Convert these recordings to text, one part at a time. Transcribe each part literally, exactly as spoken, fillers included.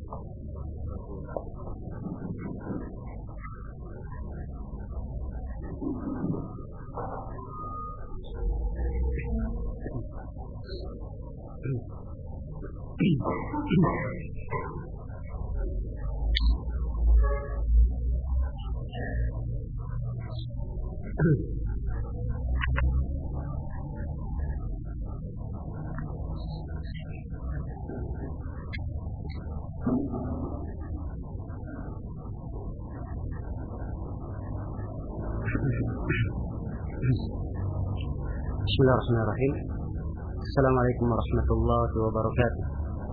Bismillahirrahmanirrahim. Assalamualaikum warahmatullahi wabarakatuh.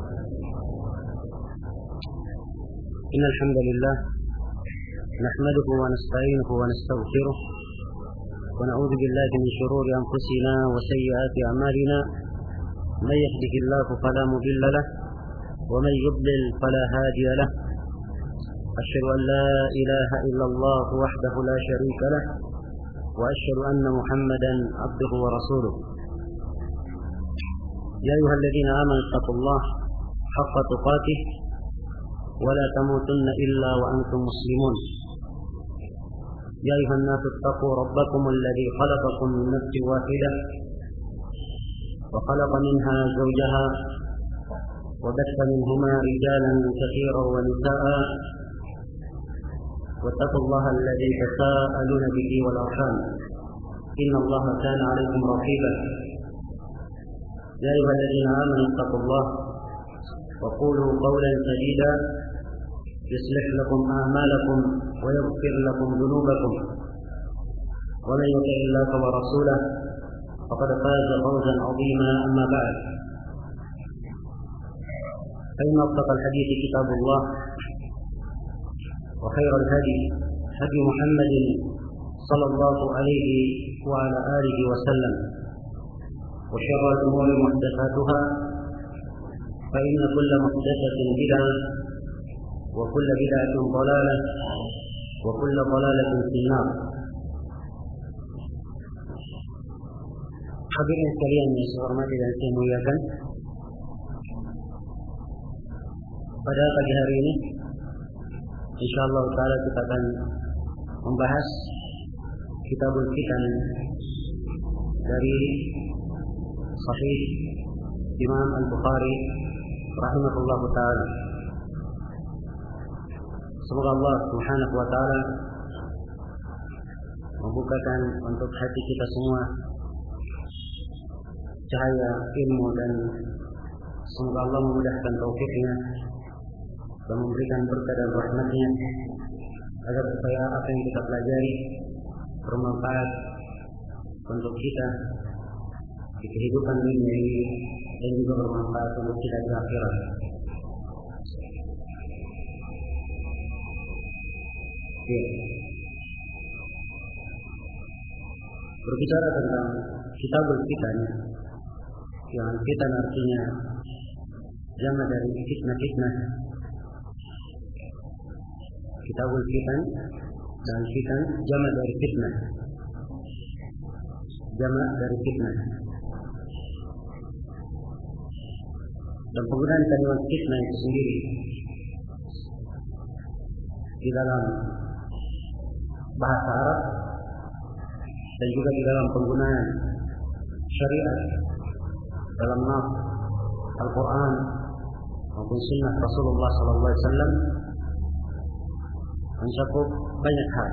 Innal hamdalillah nahmaduhu wa nasta'inuhu wa nastaghfiruh wa na'udzu billahi min shururi anfusina wa sayyiati a'malina. May yahdihillahu fala mudilla lahu wa may yudlil fala hadiya lahu. Asyhadu an la ilaha illallah wahdahu la syarika lahu وأشهد أن محمدا عبده ورسوله. يا أيها الذين آمنوا اتقوا الله حق تقاته ولا تموتن إلا وأنتم مسلمون. يا أيها الناس اتقوا ربكم الذي خلقكم من نفس واحدة وخلق منها زوجها وبث منهما رجالا كثيرا ونساء واتقوا الله الذي تساءلون به والأرحام إن الله كان عليكم رقيبا. يا أيها الذين آمنوا اتقوا الله وقولوا قولا سديدا يصلح لكم أعمالكم ويغفر لكم ذنوبكم ومن يطع الله ورسوله فقد فاز فوزا عظيما. أما بعد فإن أصدق الحديث كتاب الله وخير الهدي هدي محمد صلى الله عليه وعلى آله وسلم وشر الأمور محدثاتها فإن كل محدثة بدعة وكل بدعة ضلالة وكل ضلالة في النار. Hadirin sekalian yang saya hormati dan saya muliakan, pada pagi hari ini insyaallah taala kita akan membahas Kitabul Fitan dari Sahih Imam Al-Bukhari rahimahullahu taala. Semoga Allah Subhanahu wa taala membukakan untuk hati kita semua cahaya ilmu, dan semoga Allah memudahkan taufiknya dan memberikan berkah dan rahmatnya agar supaya apa yang kita pelajari bermanfaat untuk kita di kehidupan dunia ini dan juga bermanfaat untuk kita di akhirat. Ya. Berbicara tentang Kitabul Fitan, yang fitan artinya jamak dari fitnah-fitnah. Kitabul Fitan dan fitan jamak dari fitnah. Jamak dari fitnah. Dan penggunaan kalimat fitnah itu sendiri di dalam bahasa Arab dan juga di dalam penggunaan syariat dalam nas Al-Quran maupun sunnah Rasulullah sallallahu alaihi wasallam mencakup banyak hal.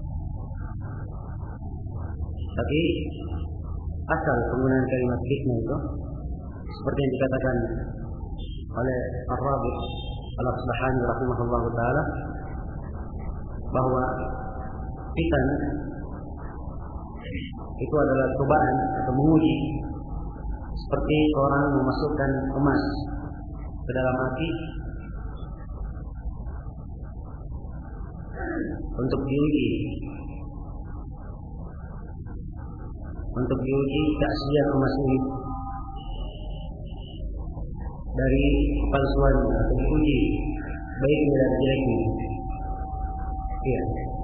Tapi asal penggunaan kalimat fitnah itu seperti yang dikatakan oleh Ar-Rabi Al-Asbahani rahimahullah ta'ala, bahwa fitan itu adalah cobaan atau menguji, seperti orang memasukkan emas ke dalam api untuk diuji, untuk diuji keaslian emas ini dari kepalsuan, atau diuji baiknya dan jeleknya. Iya.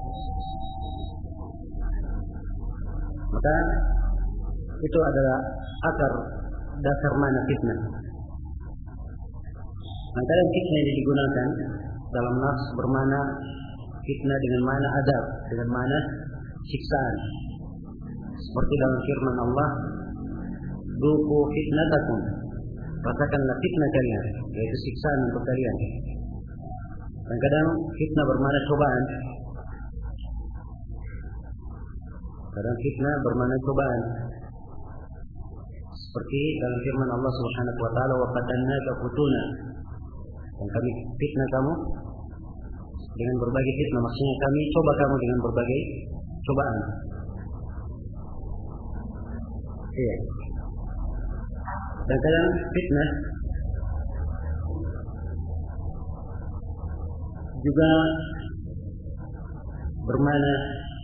Maka itu adalah akar dasar mana fitnah. Nah, kadang fitnah yang digunakan dalam nafs bermana fitnah dengan mana adab, dengan mana siksaan. Seperti dalam firman Allah, "Duku fitnatakum." Rasakanlah fitnah kalian, yaitu siksaan untuk kalian. Dan kadang fitnah bermana cobaan. Kadang fitnah bermana cobaan. Seperti dalam firman Allah Subhanahu wa taala, "Wa fatannaka futuna." Dan kami fitnah kamu dengan berbagai fitnah, maksudnya kami coba kamu dengan berbagai cobaan. Iya. Dan kadang fitnah juga bermana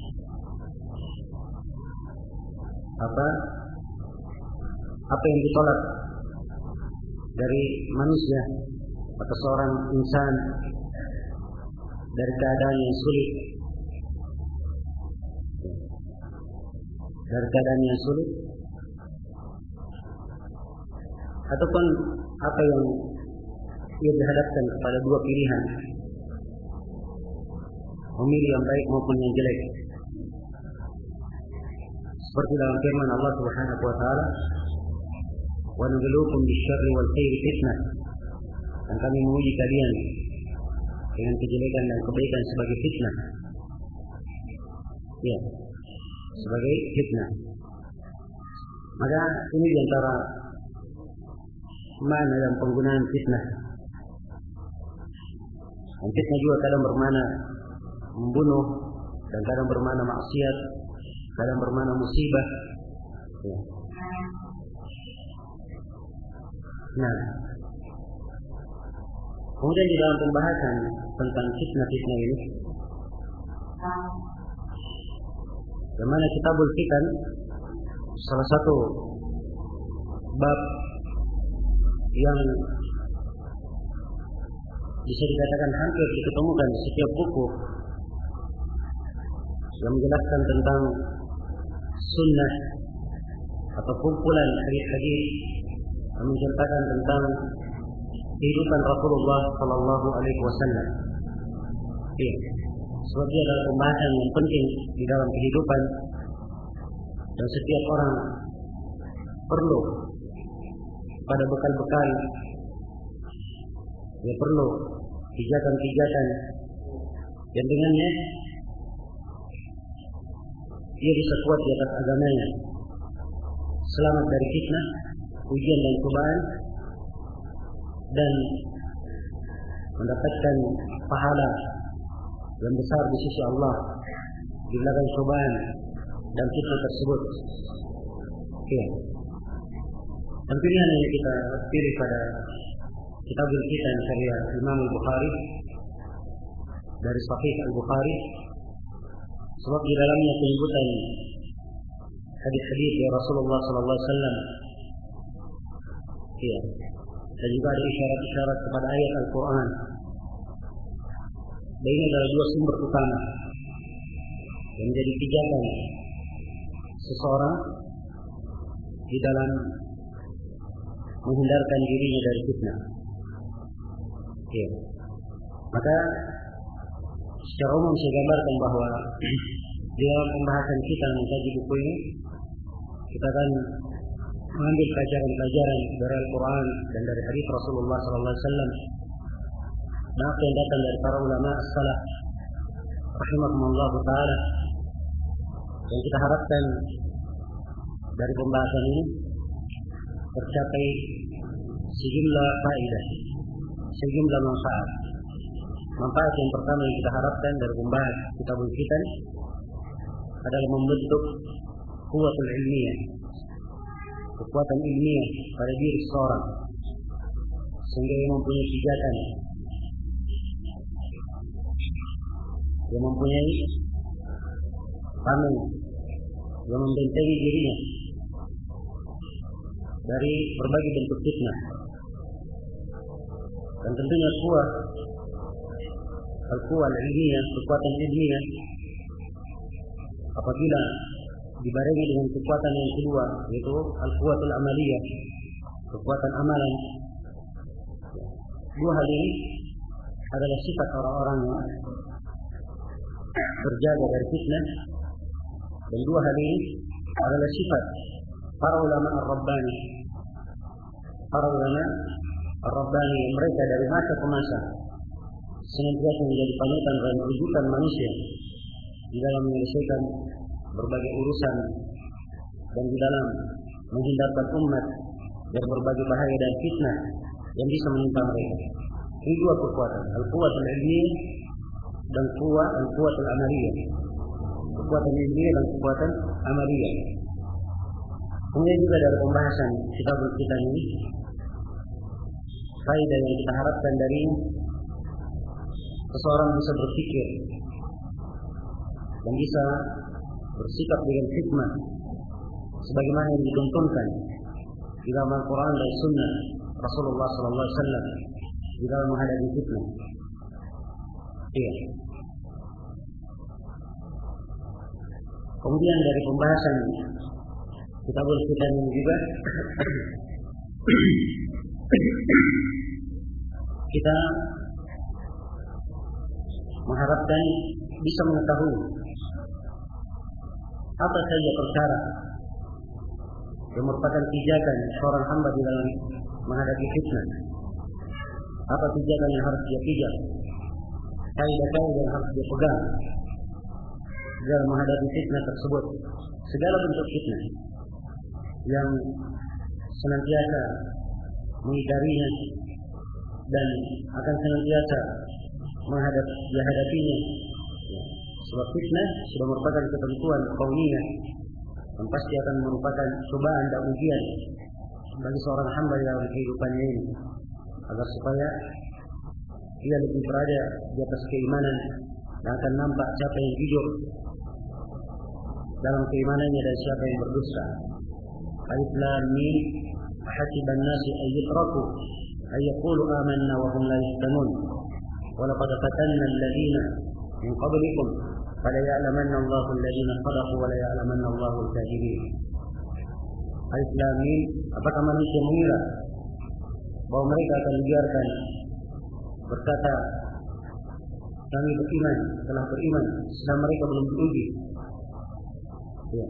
apa apa yang ditolak dari manusia atau seorang insan dari keadaan yang sulit, dari keadaan yang sulit, ataupun apa yang ia dihadapkan kepada dua pilihan, memilih yang baik maupun yang jelek. Seperti dalam firman Allah Subhanahu wa taala, "Wa nabluukum bisyarri wal khairi fitnah." Dan kami menguji kalian dengan kejelekan dan kebaikan sebagai fitnah. Ya, sebagai fitnah. Maka ini di antara makna dan penggunaan fitnah. Dan fitnah juga kadang bermakna membunuh, dan kadang bermakna maksiat, kadang bermakna musibah. Ya. Nah, kemudian di dalam pembahasan tentang fitnah-fitnah ini, bagaimana Kitabul Fitan, salah satu bab yang bisa dikatakan hampir diketemukan di setiap buku yang menjelaskan tentang sunnah atau kumpulan hadis-hadis yang menceritakan tentang kehidupan Rasulullah Sallallahu Alaihi Wasallam. Ya, sebab dia adalah pembahasan yang penting di dalam kehidupan, dan setiap orang perlu pada bekal-bekal, dia perlu pijakan-pijakan yang dengannya dia bisa kuat di atas agamanya, selamat dari fitnah, ujian dan cobaan, dan mendapatkan pahala yang besar di sisi Allah di belakang cobaan dan fitnah tersebut. Oke. Dan pilihan yang kita pilih pada Kitabul Fitan karya Imam Al-Bukhari dari Sahih Al-Bukhari, sebab di dalamnya penyebutan hadis-hadis dari Rasulullah sallallahu alaihi wasallam. Ya. Dan juga ada isyarat-isyarat kepada ayat Al-Quran. Dan ini adalah dua sumber utama yang menjadi pijakan seseorang di dalam menghindarkan dirinya dari fitnah. Ya. Maka secara umum saya gambarkan bahwa di dalam pembahasan kita mengkaji buku ini, kita akan mengambil pelajaran-pelajaran dari Al-Quran dan dari hadis Rasulullah sallallahu alaihi wasallam, dan apa yang datang dari para ulama as-salaf rahimahumullah taala. Dan kita harapkan dari pembahasan ini tercapai sejumlah faedah, sejumlah manfaat. Manfaat yang pertama yang kita harapkan dari pembahasan Kitabul Fitan adalah membentuk kuwatul ilmiah, kekuatan ilmiah pada diri seorang, sehingga ia mempunyai pijakan, ia mempunyai tameng yang membentengi dirinya dari berbagai bentuk fitnah. Dan tentunya kuat al-quwah ilmiah, kekuatan ilmiah, apabila dibarengi dengan kekuatan yang kedua, yaitu al-quwatul amaliyah, kekuatan amalan, dua hal ini adalah sifat orang-orang yang berjaga dari fitnah, dan dua hal ini adalah sifat para ulama ar-rabbani. Para ulama ar-rabbani mereka dari masa ke masa senantiasa menjadi panutan dan rujukan manusia di dalam menyelesaikan berbagai urusan dan di dalam menghindarkan umat dari berbagai bahaya dan fitnah yang bisa menimpa mereka. Ini dua kekuatan, al-quwatul ilmiyah dan quwwat al-quwatul amaliyah. Kekuatan ilmiah dan kekuatan amaliyah. Kemudian juga dari pembahasan kitab kita ini, faedah yang kita harapkan dari seseorang bisa berpikir dan bisa bersikap dengan hikmah sebagaimana yang dituntunkan di dalam Al-Quran dan Sunnah Rasulullah sallallahu alaihi wasallam di dalam menghadapi fitnah. Iya. Kemudian dari pembahasan kitabul fitan ini juga kita mengharapkan bisa mengetahui apa saja perkara yang merupakan pijakan seorang hamba di dalam menghadapi fitnah. Apa pijakan yang harus dia pijak, kaidah-kaidah yang harus dia pegang dalam menghadapi fitnah tersebut. Segala bentuk fitnah yang senantiasa mengingkarinya dan akan senantiasa menghadap dihadapinya. Sebab fitnah sudah merupakan ketentuan kauniyah dan pasti akan merupakan cobaan dan ujian bagi seorang hamba dalam kehidupannya ini, agar supaya dia lebih berada di atas keimanan dan akan nampak siapa yang jujur dalam keimanannya dan siapa yang berdusta. Alif Lam Mim, ahasiban nasi an yutraku ay yaqulu amanna wa hum la yaftanun wa laqad fatanna alladhina min qablikum fala ya'lamanna Allahu alladhina sadaqu wa la ya'lamanna Allahu al-kadhibin. Alif Lam Mim, apakah manusia mengira bahwa mereka akan dibiarkan berkata kami beriman, telah beriman, sedang mereka belum diuji? Ya.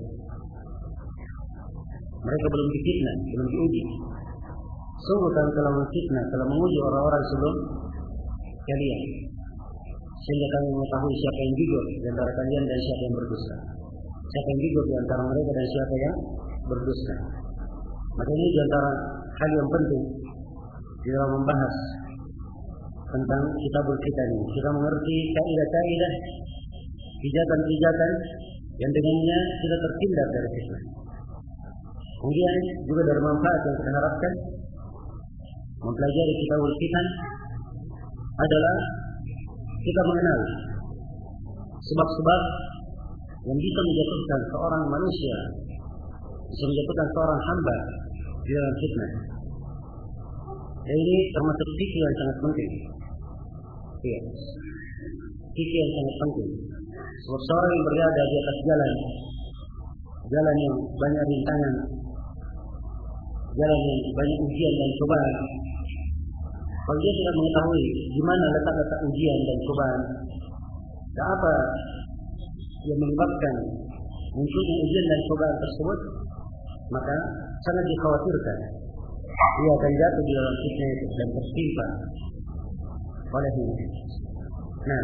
Mereka belum difitnah, belum diuji. Sungguh kami telah memfitnah, telah menguji orang-orang sebelum kalian, sehingga kami mengetahui siapa yang jujur di antara kalian dan siapa yang berdusta. Siapa yang jujur di antara mereka dan siapa yang berdusta. Maka ini di antara hal yang penting di dalam membahas tentang kitabul fitan ini. Kita mengerti kaidah-kaidah, pijakan-pijakan yang dengannya kita terhindar dari fitnah. Kemudian juga dari manfaat yang kita harapkan mempelajari kitabul fitan adalah kita mengenal sebab-sebab yang bisa menjatuhkan seorang manusia, bisa menjatuhkan seorang hamba di dalam fitnah. Dan ini termasuk fikih yang sangat penting. Iya, fikih yang sangat penting. Sebab seorang yang berada di atas jalan, jalan yang banyak rintangan, jalan yang banyak ujian dan cobaan, kalau dia tidak mengetahui di mana letak-letak ujian dan cobaan, dan apa yang menyebabkan munculnya ujian dan cobaan tersebut, maka sangat dikhawatirkan ia akan jatuh di dalam fitnah dan tertimpa oleh ini. Nah,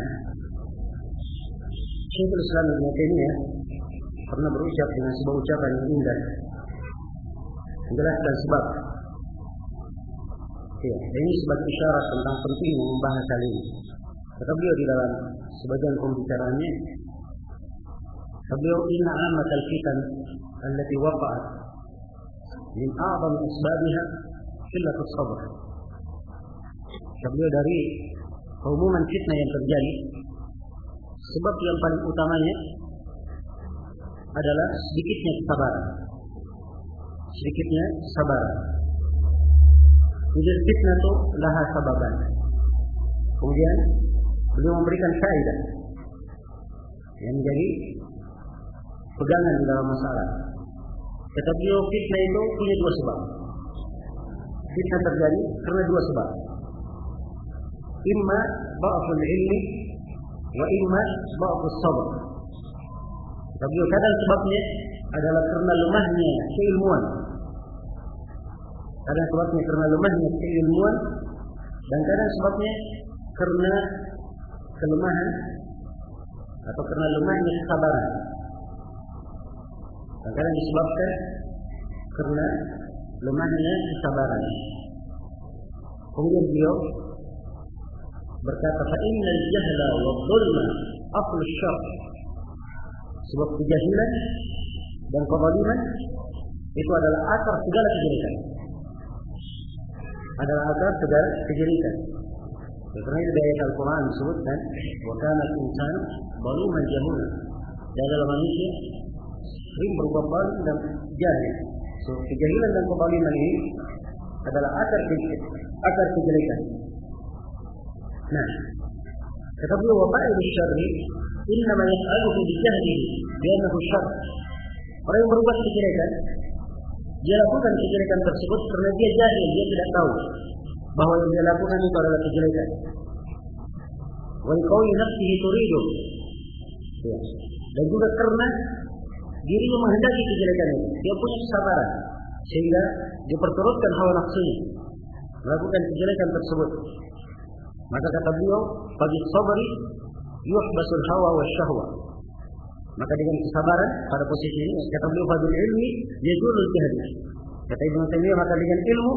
Syekhul Islam Ibnu Taimiyah pernah berucap dengan sebuah ucapan yang indah, menjelaskan sebab. Ya, ini sebagai isyarat tentang pentingnya membahas hal ini. Kata beliau di dalam sebagian pembicaraannya, beliau inna ammatal fitan allati waqa'at min a'zam asbabiha qillatus sabr. Beliau dari keumuman fitnah yang terjadi, sebab yang paling utamanya adalah sedikitnya kesabaran. Sedikitnya kesabaran. Jadi fitnah itu laha sababan. Kemudian beliau memberikan kaidah yang menjadi pegangan dalam masalah. Kata beliau, fitnah itu punya dua sebab. Fitnah terjadi karena dua sebab. imma dha'ful ilmi wa imma dha'fus sabr. Tapi kadang sebabnya adalah karena lemahnya keilmuan. Kadang sebabnya karena lemahnya keilmuan dan kadang sebabnya karena kelemahan atau karena lemahnya kesabaran. Dan kadang disebabkan karena lemahnya kesabaran. Kemudian beliau berkata, "Fa innal jahla wa dhulma aslu syarr." Sebab kejahilan dan kezaliman itu adalah akar segala kejelekan. Adalah akar segala kejelekan. Karena itu ayat Al-Quran disebutkan, "Wa kana al-insanu zaluman jahula." Dan dalam manusia sering berbuat zalim dan jahil. So, kejahilan dan kezaliman ini adalah akar akar kejelekan. Nah, kata beliau, "Wa fa'ilu syarri innama yaf'aluhu bi jahlihi li'annahu syarr." Orang yang berbuat kejelekan, dia lakukan kejelekan tersebut karena dia jahil, dia tidak tahu bahwa yang dia lakukan itu adalah kejelekan. Wa liqauli nafsihi turidu. Ya. Dan juga karena dirinya menghendaki kejelekan itu, dia punya kesabaran sehingga diperturutkan hawa nafsunya melakukan kejelekan tersebut. Maka kata beliau, bagi sabri yuhbasul hawa wa syahwa. Maka dengan kesabaran pada posisi ini, kata beliau, fadil ilmi yajulul jahil. Kata Ibnu Taimiyah, maka dengan ilmu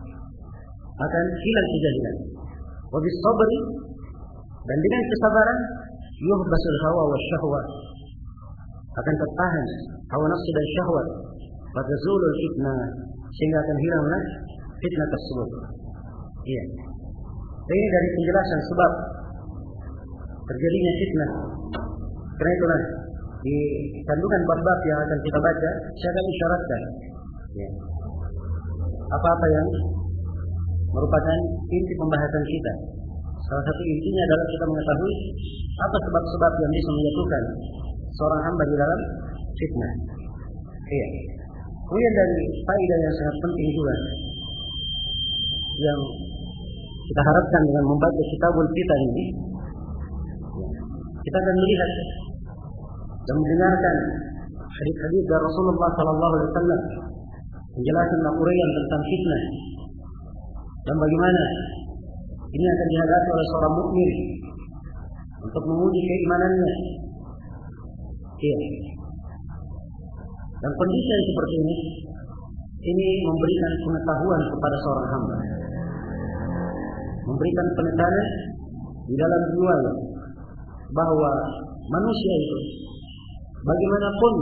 akan hilang kejahilan. Wa bis sabri, dan dengan kesabaran yuhbasul hawa wa syahwa, akan tertahan hawa nafsu dan syahwat. Fatazulul fitnah, sehingga akan hilanglah fitnah tersebut. Iya. Ini dari penjelasan sebab terjadinya fitnah. Karena itulah di kandungan bab-bab yang akan kita baca, saya akan isyaratkan ya, apa-apa yang merupakan inti pembahasan kita. Salah satu intinya adalah kita mengetahui apa sebab-sebab yang bisa menjatuhkan seorang hamba di dalam fitnah. Iya. Kemudian dari faedah yang sangat penting juga yang kita harapkan dengan membaca Kitabul Fitan ini, kita akan melihat dan mendengarkan hadis-hadis dari Rasulullah sallallahu alaihi wasallam menjelaskan uraian tentang fitnah dan bagaimana ini akan dihadapi oleh seorang mukmin untuk menguji keimanannya. Iya. Dan kondisi yang seperti ini ini memberikan pengetahuan kepada seorang hamba, memberikan penekanan di dalam jiwanya bahwa manusia itu bagaimanapun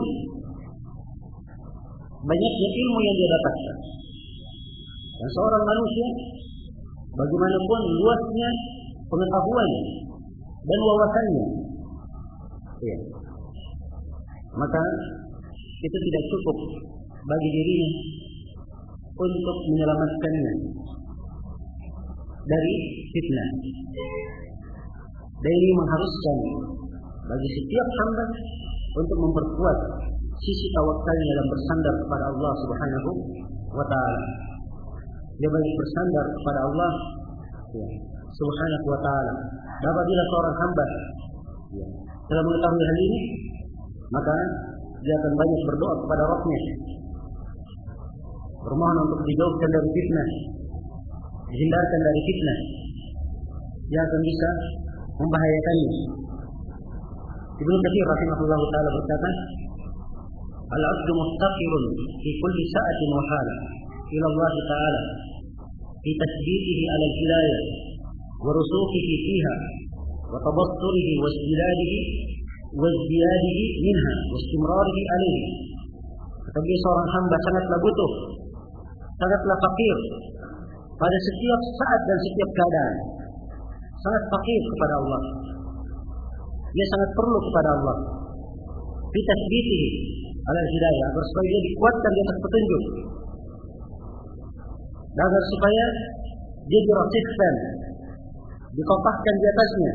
banyaknya ilmu yang dia dapatkan, dan seorang manusia bagaimanapun luasnya pengetahuan dan wawasannya, ya, maka itu tidak cukup bagi dirinya untuk menyelamatkannya dari fitnah. Dan ini mengharuskan bagi setiap hamba untuk memperkuat sisi tawakalnya dan bersandar kepada Allah Subhanahu wa taala. Dia banyak bersandar kepada Allah ya, Subhanahu wa taala. Dan apabila seorang hamba ya, telah mengetahui hal ini, maka dia akan banyak berdoa kepada Rabb-Nya, bermohon untuk dijauhkan dari fitnah, dihindarkan dari fitnah yang akan bisa membahayakannya. Ibnu Katsir rahimahullah taala berkata, "Al-'abdu muftaqirun fi kulli sa'atin wa hala ila Allah taala fi tasdiqihi 'ala al-hidayah wa rusukhihi fiha wa tabassurihi wa istidadihi wa izdiyadihi minha wa istimrarihi 'alayhi." Tetapi seorang hamba sangatlah butuh, sangatlah fakir pada setiap saat dan setiap keadaan. Sangat fakir kepada Allah. Dia sangat perlu kepada Allah. Fi tasbitihi ala hidayah, agar supaya dia dikuatkan di atas petunjuk. Dan agar supaya dia dirasikkan, dikokohkan di atasnya.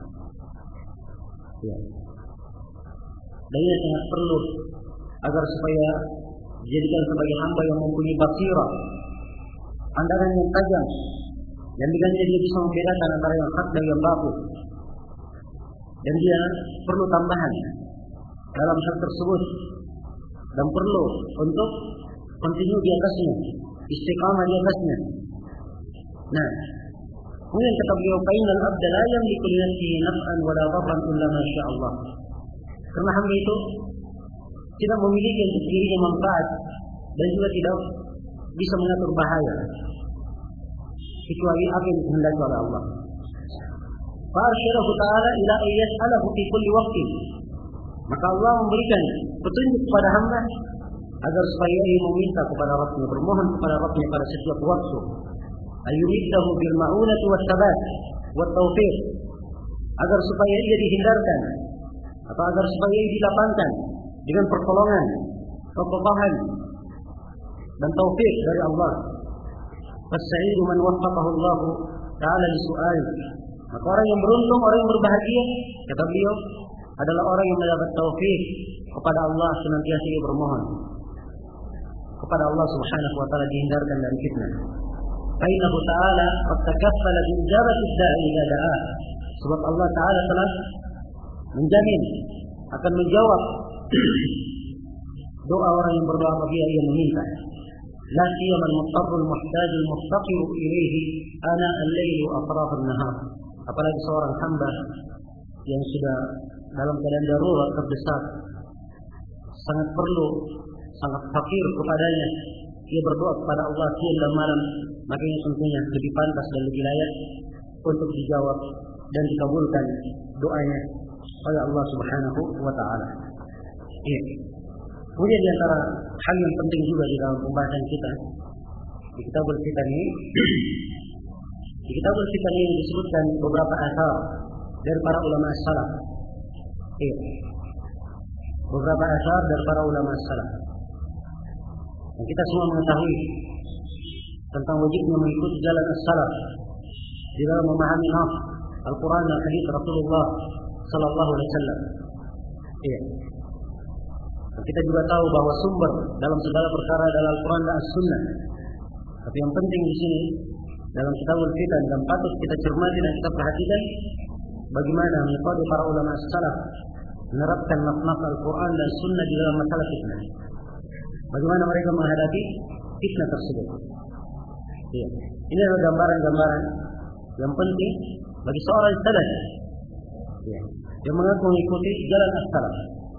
Ya. Dan dia sangat perlu agar supaya dijadikan sebagai hamba yang mempunyai basirah, pandangan yang tajam, Dan dengannya dia bisa membedakan antara yang hak dan yang batil. Dan dia perlu tambahan dalam hal tersebut dan perlu untuk continue di atasnya, istiqamah di atasnya. Nah, kemudian kata beliau, "Fainal abda la yamliku li nafsihi naf'an wa la dharran illa ma syaa Allah." Karena hamba itu tidak memiliki untuk dirinya manfaat dan juga tidak bisa mengatur bahaya kecuali apa yang dikehendaki oleh Allah. Fa'asyarahu ta'ala ila an yas'alahu fi kulli waqtin. Maka Allah memberikan petunjuk kepada hamba agar supaya ia meminta kepada Rabbnya, bermohon kepada Rabbnya pada setiap waktu. Ayyuriddahu bil ma'unati was sabat wat taufiq. Agar supaya ia dihindarkan atau agar supaya ia dilapangkan dengan pertolongan, kekokohan dan taufik dari Allah. Fasaidu man waffaqahu Allah ta'ala li su'al. Maka orang yang beruntung, orang yang berbahagia, kata beliau, adalah orang yang mendapat taufik kepada Allah senantiasa ia bermohon kepada Allah Subhanahu wa taala dihindarkan dari fitnah. Fa innahu ta'ala qad takaffala bi ijabati ad-da'i ila da'a. Sebab Allah Ta'ala telah menjamin akan menjawab doa orang yang berdoa apabila ia meminta. La siyama al-muttarru al-muhtaj al-muftaqir ilayhi ana al-lail wa atraf an-nahar. Apalagi seorang hamba yang sudah dalam keadaan darurat terdesak, sangat perlu, sangat fakir kepadanya, ia berdoa kepada Allah siang dan malam, makanya tentunya lebih pantas dan lebih layak untuk dijawab dan dikabulkan doanya oleh Allah Subhanahu wa taala. Iya. Kemudian di antara hal yang penting juga di dalam pembahasan kita di Kitabul Fitan ini, di Kitabul Fitan ini disebutkan beberapa asar dari para ulama salaf. Iya. Beberapa asar dari para ulama salaf. Dan kita semua mengetahui tentang wajibnya mengikuti jalan as-salaf di dalam memahami nas Al-Quran dan hadis Rasulullah Sallallahu Alaihi Wasallam. Iya. Kita juga tahu bahwa sumber dalam segala perkara adalah Al-Quran dan As-Sunnah. Tapi yang penting di sini dalam Kitabul Fitan dan patut kita cermati dan kita perhatikan bagaimana metode para ulama salaf menerapkan nas-nas Al-Quran dan Sunnah di dalam masalah fitnah. Bagaimana mereka menghadapi fitnah tersebut. Iya. Ini adalah gambaran-gambaran yang penting bagi seorang salaf, ya, yang mengaku mengikuti jalan as-salaf.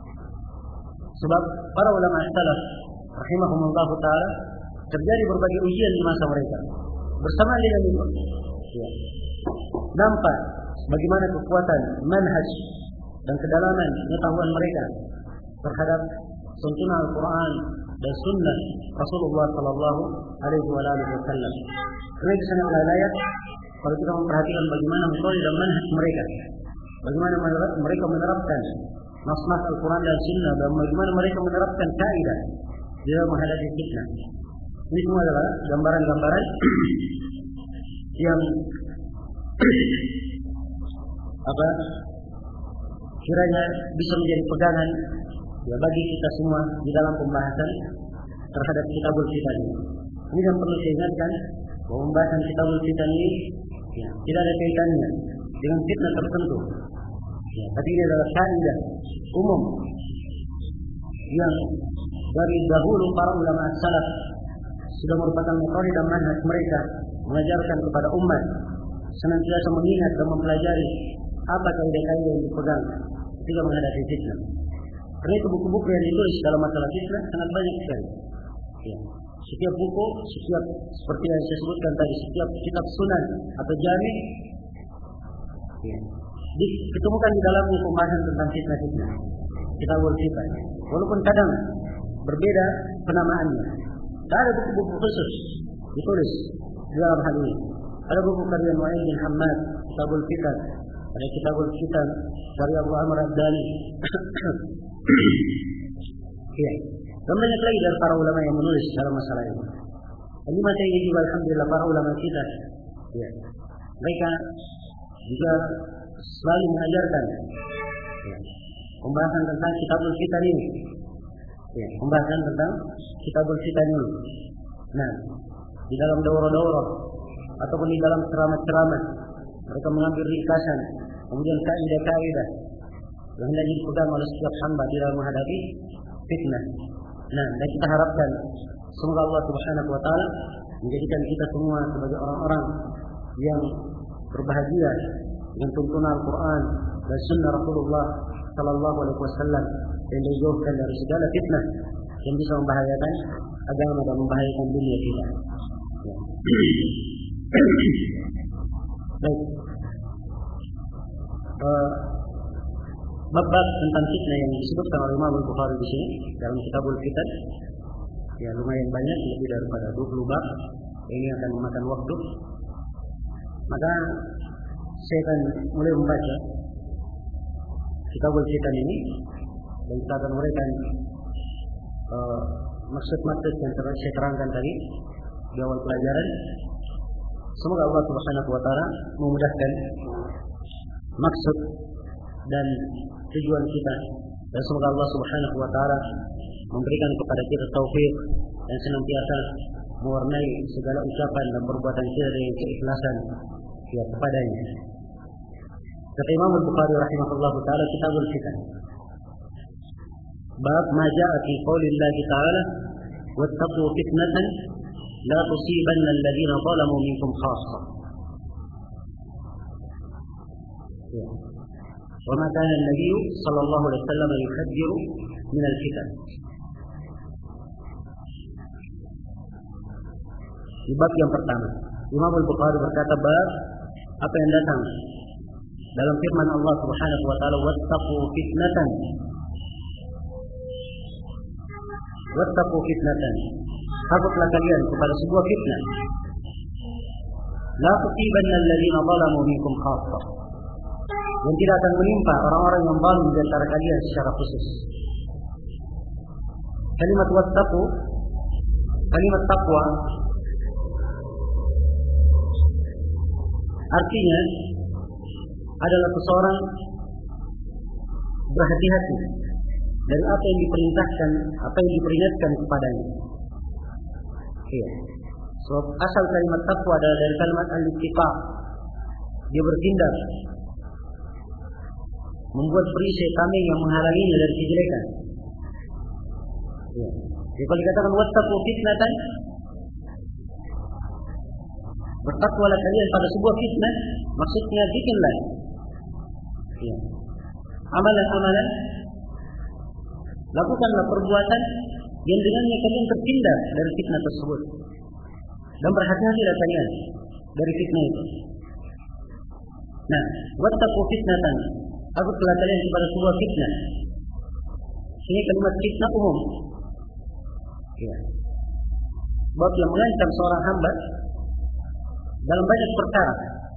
Sebab para ulama as-salaf rahimahumullah ta'ala terjadi berbagai ujian di masa mereka. Bersamaan dengan itu, ya, nampak bagaimana kekuatan manhaj dan kedalaman pengetahuan mereka terhadap tuntunan Al-Quran dan Sunnah Rasulullah Sallallahu Alaihi Wasallam. Karena itu sangat layak kalau kita memperhatikan bagaimana metode dan manhaj mereka, bagaimana mereka menerapkan nas-nas Al-Quran dan Sunnah, dan bagaimana mereka menerapkan kaidah dalam menghadapi fitnah. Ini semua adalah gambaran-gambaran yang apa kiranya bisa menjadi pegangan ya bagi kita semua di dalam pembahasan terhadap Kitabul Fitan ini. Ini yang perlu saya ingatkan bahwa pembahasan Kitabul Fitan ini ya, tidak ada kaitannya dengan fitnah tertentu. Ya, tapi ini adalah kaidah umum yang dari dahulu para ulama salaf sudah merupakan metode dan manhaj mereka mengajarkan kepada umat senantiasa mengingat dan mempelajari apa kaidah-kaidah yang dipegang ketika menghadapi fitnah. Karena itu buku-buku yang ditulis dalam masalah fitnah sangat banyak sekali. Ya. Setiap buku, setiap seperti yang saya sebutkan tadi, setiap kitab sunan atau jami, ya, diketemukan di dalamnya pembahasan tentang fitnah-fitnah. Kitabul Fitan. Walaupun kadang berbeda penamaannya. Tak ada buku-buku khusus ditulis di dalam hal ini. Ada buku karya Nu'aim bin Hammad, Kitabul Fitan. Ada Kitabul Fitan karya Abu Amr Ad-Dani. Ya. Dan banyak lagi dari para ulama yang menulis dalam masalah ini. Ini materi ini juga alhamdulillah para ulama kita. Ya. Mereka juga selalu mengajarkan ya, pembahasan tentang Kitabul Fitan ini. Ya, pembahasan tentang Kitabul Fitan ini. Nah, di dalam daurah-daurah ataupun di dalam ceramah-ceramah mereka mengambil ringkasan, kemudian kaidah-kaidah yang hendak dipegang oleh setiap hamba di dalam menghadapi fitnah. Nah, dan kita harapkan semoga Allah Subhanahu wa taala menjadikan kita semua sebagai orang-orang yang berbahagia dengan tuntunan Al-Qur'an dan sunnah Rasulullah sallallahu alaihi wasallam, dan dijauhkan dari segala fitnah yang bisa membahayakan agama dan membahayakan dunia kita. Baik. Uh, bab tentang fitnah yang disebutkan oleh Imam Al-Bukhari di sini dalam Kitabul Fitan, ya lumayan banyak, lebih daripada dua puluh bab. Ini akan memakan waktu. Maka saya akan mulai membaca Kitabul Fitan ini dan kita akan uraikan uh, maksud-maksud yang telah saya terangkan tadi di awal pelajaran. Semoga Allah Subhanahu wa taala memudahkan maksud dan tujuan kita, dan semoga Allah Subhanahu wa taala memberikan kepada kita taufik dan senantiasa mewarnai segala ucapan dan perbuatan kita dengan keikhlasan ya kepadanya. Kata Imam Al-Bukhari rahimahullahu taala, Kitabul Fitan. Bab ma jaa fi qaulillahi ta'ala wattaqu fitnatan la tusibanna alladhina zalamu minkum khassah. Ya. Wa ma kana an-nabiy sallallahu alaihi wasallam yuhaddiru min al-fitan. Di bab yang pertama, Imam Al-Bukhari berkata bab apa yang datang dalam firman Allah Subhanahu wa taala, wattaqu fitnatan. Wattaqu fitnatan. Takutlah kalian kepada sebuah fitnah. La tusibanna alladhina zalamu minkum khassah. Yang tidak akan menimpa orang-orang yang zalim di antara kalian secara khusus. Kalimat wattaqu, kalimat taqwa artinya adalah seseorang berhati-hati dari apa yang diperintahkan, apa yang diperingatkan kepadanya. Iya. So, asal kalimat taqwa adalah dari kalimat al-ittiqa. Dia bertindak, membuat perisai tameng yang menghalanginya dari kejelekan. Iya. Jadi kalau dikatakan wattaqu fitnatan, bertakwalah kalian pada sebuah fitnah, maksudnya bikinlah ya, amalan-amalan, lakukanlah perbuatan yang dengannya kalian terhindar dari fitnah tersebut, dan berhati-hatilah kalian dari fitnah itu. Nah, wattaqu fitnatan, takutlah kalian kepada sebuah fitnah. Ini kalimat fitnah umum. Ya. Sebab yang mengancam seorang hamba dalam banyak perkara.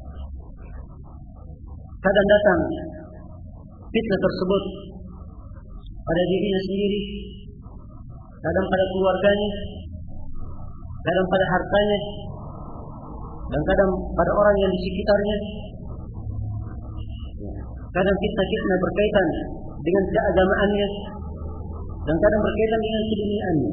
Kadang datang fitnah tersebut pada dirinya sendiri, kadang pada keluarganya, kadang pada hartanya, dan kadang pada orang yang di sekitarnya. Kadang fitnah-fitnah berkaitan dengan keagamaannya, dan kadang berkaitan dengan keduniaannya.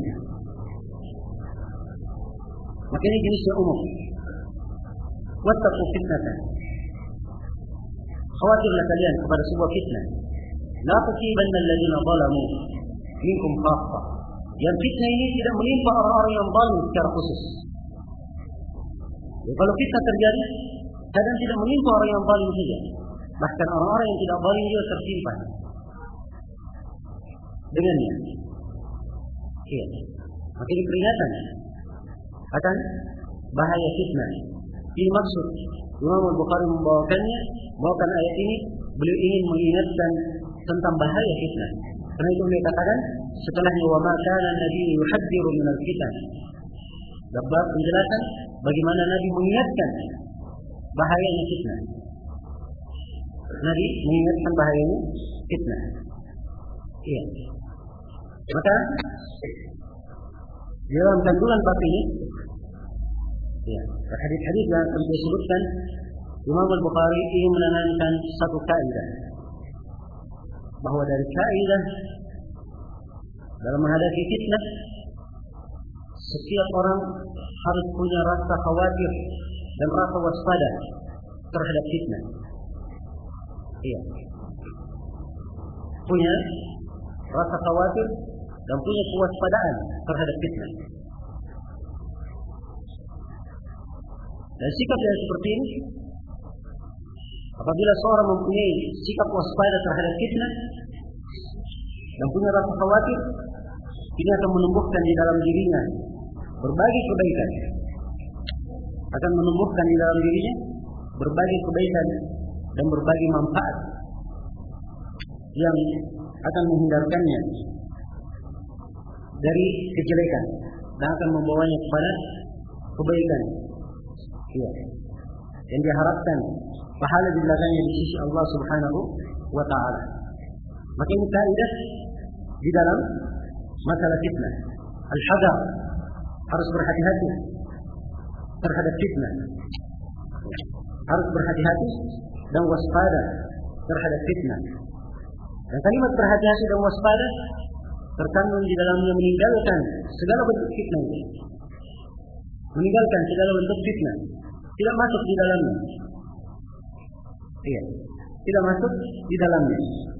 Maka ini jenisnya umum. Wattaqu fitnatan. Khawatirlah kalian kepada sebuah fitnah. La tusibanna alladhina zalamu minkum khassah. Yang fitnah ini tidak menimpa orang-orang yang zalim secara khusus. Ya, kalau fitnah terjadi, kadang tidak menimpa orang yang zalim saja. Bahkan orang-orang yang tidak zalim juga tertimpa dengannya. Iya. Maka ini peringatan akan bahaya fitnah. Ini maksud Imam Al-Bukhari membawakannya, membawakan ayat ini, beliau ingin mengingatkan tentang bahaya fitnah. Karena itu beliau katakan setelahnya wa ma kana nabi yuhaddiru min al-fitan. Dapat penjelasan bagaimana Nabi mengingatkan bahayanya fitnah. Nabi mengingatkan bahayanya fitnah. Iya. Maka di dalam kandungan bab ini, ya, hadis-hadis yang akan disebutkan, Imam Al-Bukhari ingin menanamkan satu kaidah, bahwa dari kaidah dalam menghadapi fitnah, setiap orang harus punya rasa khawatir dan rasa waspada terhadap fitnah. Iya. Punya rasa khawatir dan punya kewaspadaan terhadap fitnah. Dan sikap yang seperti ini, apabila seorang mempunyai sikap waspada terhadap fitnah dan punya rasa khawatir, ini akan menumbuhkan di dalam dirinya berbagai kebaikan. Akan menumbuhkan di dalam dirinya berbagai kebaikan dan berbagai manfaat yang akan menghindarkannya dari kejelekan dan akan membawanya kepada kebaikan. Ya. Yang diharapkan pahala di belakangnya di sisi Allah Subhanahu wa taala. Maka ini kaidah di dalam masalah fitnah. Al-hadar, harus berhati-hati terhadap fitnah. Harus berhati-hati dan waspada terhadap fitnah. Dan kalimat berhati-hati dan waspada terkandung di dalamnya meninggalkan segala bentuk fitnah itu. Meninggalkan segala bentuk fitnah. Tidak masuk di dalamnya. Iya, tidak masuk di dalamnya.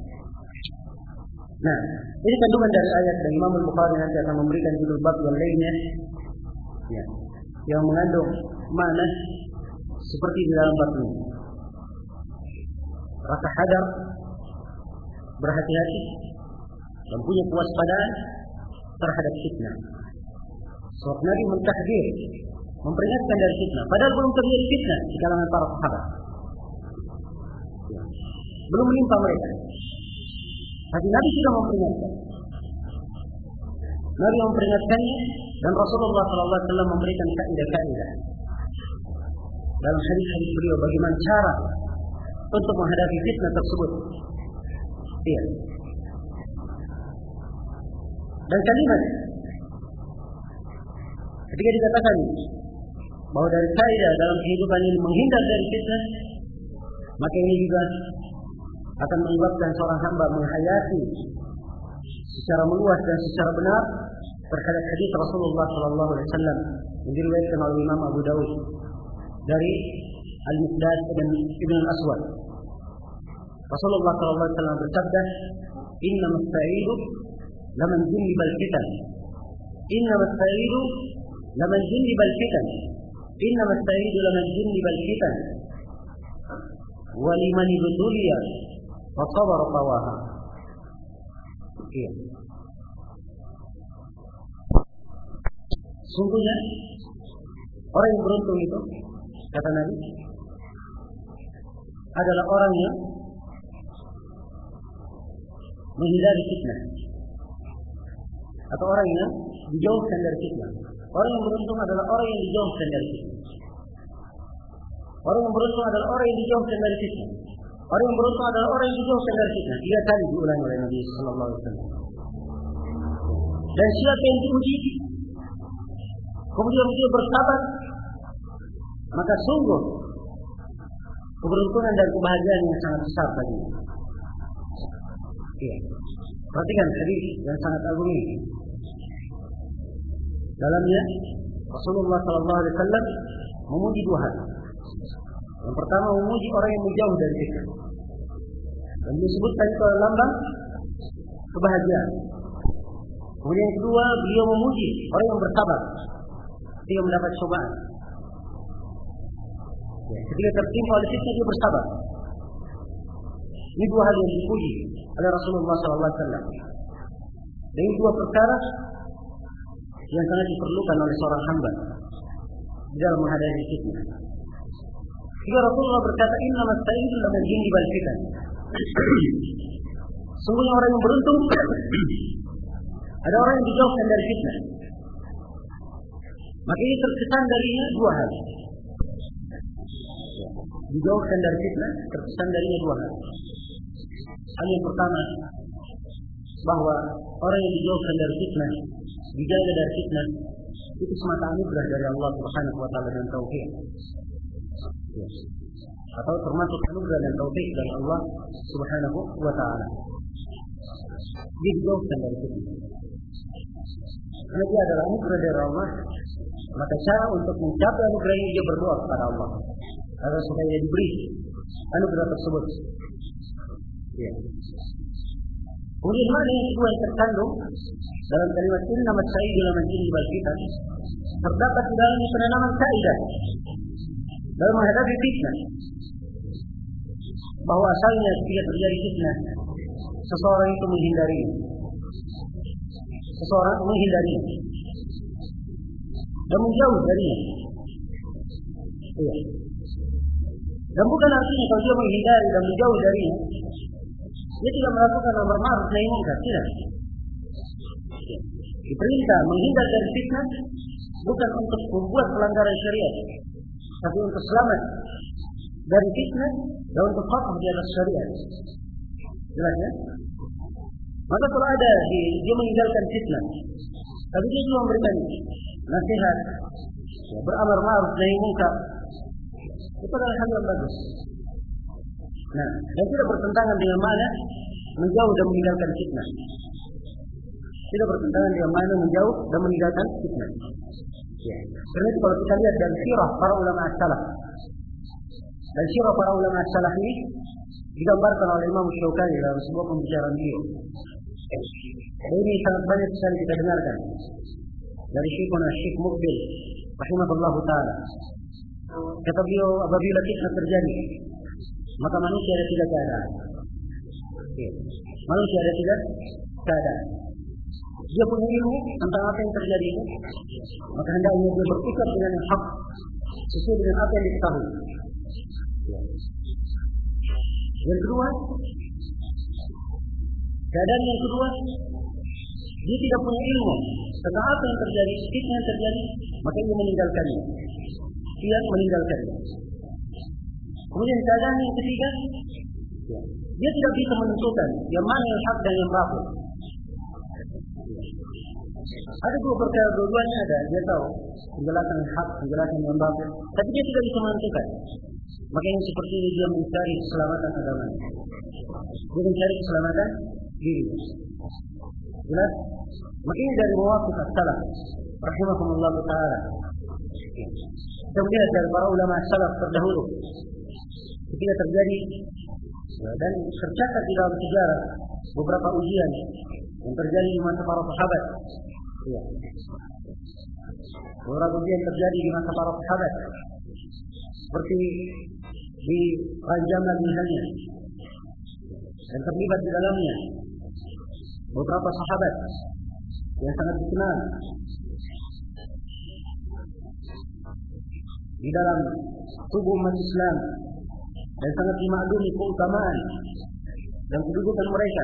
Nah, ini kandungan dari ayat dan Imam Al-Bukhari nanti akan memberikan judul bab yang lainnya, ya, yang mengandung makna seperti di dalam bab ini. Rasa hadar, berhati-hati, dan punya kewaspadaan terhadap fitnah. Sebab Nabi mentahdir, memperingatkan dari fitnah, padahal belum terjadi fitnah di kalangan para sahabat. Belum menimpa mereka. Tapi Nabi sudah memperingatkan. Nabi memperingatkannya dan Rasulullah sallallahu alaihi wasallam memberikan kaidah-kaidah dalam hadis-hadis beliau bagaimana cara untuk menghadapi fitnah tersebut. Iya. Dan kalimat ketika dikatakan bahwa dari kaidah dalam kehidupan ini menghindar dari fitnah, maka ini juga akan menyebabkan seorang hamba menghayati secara meluas dan secara benar terhadap hadis Rasulullah sallallahu alaihi wasallam yang diriwayatkan oleh Imam Abu Dawud dari Al-Miqdad dan Ibn Al-Aswad. Rasulullah sallallahu alaihi wasallam bersabda, "Inna mustaidu laman junnibal fitan. Inna mustaidu laman junnibal fitan. Inna mustaidu laman junnibal fitan. Wa liman ibtuliya wa sabara tawaha." Iya. Sungguhnya orang yang beruntung itu, kata Nabi, adalah orang yang menghindari fitnah, atau orang yang dijauhkan dari fitnah. Orang yang beruntung adalah orang yang dijauhkan dari fitnah. Orang yang beruntung adalah orang yang dijauhkan dari fitnah. Orang yang beruntung adalah orang yang dijauhkan dari fitnah. Tiga kali diulangi oleh Nabi sallallahu alaihi wasallam. Dan siapa yang diuji, kemudian dia bersabar, maka sungguh keberuntungan dan kebahagiaan yang sangat besar baginya. Iya. Perhatikan hadis yang sangat agung ini. Dalamnya Rasulullah sallallahu alaihi wasallam memuji dua hal. Yang pertama memuji orang yang menjauh dari fitnah. Dan disebutkan itu adalah lambang kebahagiaan. Kemudian yang kedua, beliau memuji orang yang bersabar ketika mendapat cobaan. Ya, ketika tertimpa oleh fitnah dia bersabar. Ini dua hal yang dipuji oleh Rasulullah sallallahu alaihi wasallam. Dan ini dua perkara yang sangat diperlukan oleh seorang hamba di dalam menghadapi fitnah. Jika Rasulullah berkata, "Inna masta'inu laman jinni wal fitan." Sungguhnya orang yang beruntung ada orang yang dijauhkan dari fitnah. Maka ini terkesan darinya dua hal. Dijauhkan dari fitnah, terkesan darinya dua hal. Hal yang pertama, bahwa orang yang dijauhkan dari fitnah, dijaga dari fitnah, itu semata anugerah dari Allah Subhanahu wa taala dan taufik. Atau termasuk anugerah dan taufik dari Allah Subhanahu wa taala. Dia dijauhkan dari fitnah. Karena dia adalah anugerah dari Allah Maka cara untuk mencapai anugerah ini dia berdoa kepada Allah agar supaya dia diberi anugerah tersebut. Ya. Kemudian mana yang kedua yang terkandung dalam kalimat innamas sa'idu liman jinni wal fitan, terdapat di dalamnya penanaman kaidah dalam menghadapi fitnah, bahwa asalnya ketika terjadi fitnah seseorang itu menghindari, seseorang menghindari dan menjauh darinya. Iya. Dan bukan artinya kalau dia menghindari dan menjauh darinya, dia tidak melakukan amar ma'ruf nahi munkar, tidak. Diperintah menghindar dari fitnah bukan untuk membuat pelanggaran syariat, tapi untuk selamat dari fitnah dan untuk kokoh di atas syariat. Jelas ya? Maka kalau ada di, dia meninggalkan fitnah, tapi dia juga memberikan nasihat, ya, beramar ma'ruf nahi munkar, itu adalah hal yang bagus. Nah, dan tidak bertentangan dengan mana menjauh dan meninggalkan fitnah. Tidak bertentangan dengan mana menjauh dan meninggalkan fitnah. Ya. Karena itu kalau kita lihat dari sirah para ulama as-salaf, dan sirah para ulama as-salaf ini digambarkan oleh Imam Syaukani dalam sebuah pembicaraan beliau. Dan ini sangat banyak sekali kita dengarkan dari Syekhuna Syekh Muqbil rahimahullahu taala. Kata beliau, apabila fitnah terjadi, maka manusia ada tiga keadaan. Manusia ada tiga keadaan. Dia punya ilmu tentang apa yang terjadi itu, maka hendaknya dia bersikap dengan yang hak sesuai dengan apa yang diketahui. Yang kedua, keadaan yang kedua, dia tidak punya ilmu tentang apa yang terjadi, fitnah yang terjadi, maka dia meninggalkannya. Dia meninggalkannya. Kemudian keadaan yang ketiga, dia tidak bisa menentukan yang mana yang hak dan yang batil. Ada dua perkara, dua-duanya ada, dia tahu penjelasan hak, penjelasan yang batil, tapi dia tidak bisa menentukan. Maka yang seperti ini dia mencari keselamatan agama. Dia mencari keselamatan diri. Jelas? Makanya dari mawaqif as-salaf rahimahumullah taala, kita melihat dari para ulama salaf terdahulu ketika terjadi dan tercatat di dalam sejarah beberapa ujian yang terjadi di masa para sahabat. Ya. Beberapa ujian terjadi di masa para sahabat, seperti di Ranjangan misalnya, dan terlibat di dalamnya beberapa sahabat yang sangat dikenal di dalam tubuh umat Islam dan sangat dimaklumi keutamaan dan kedudukan mereka,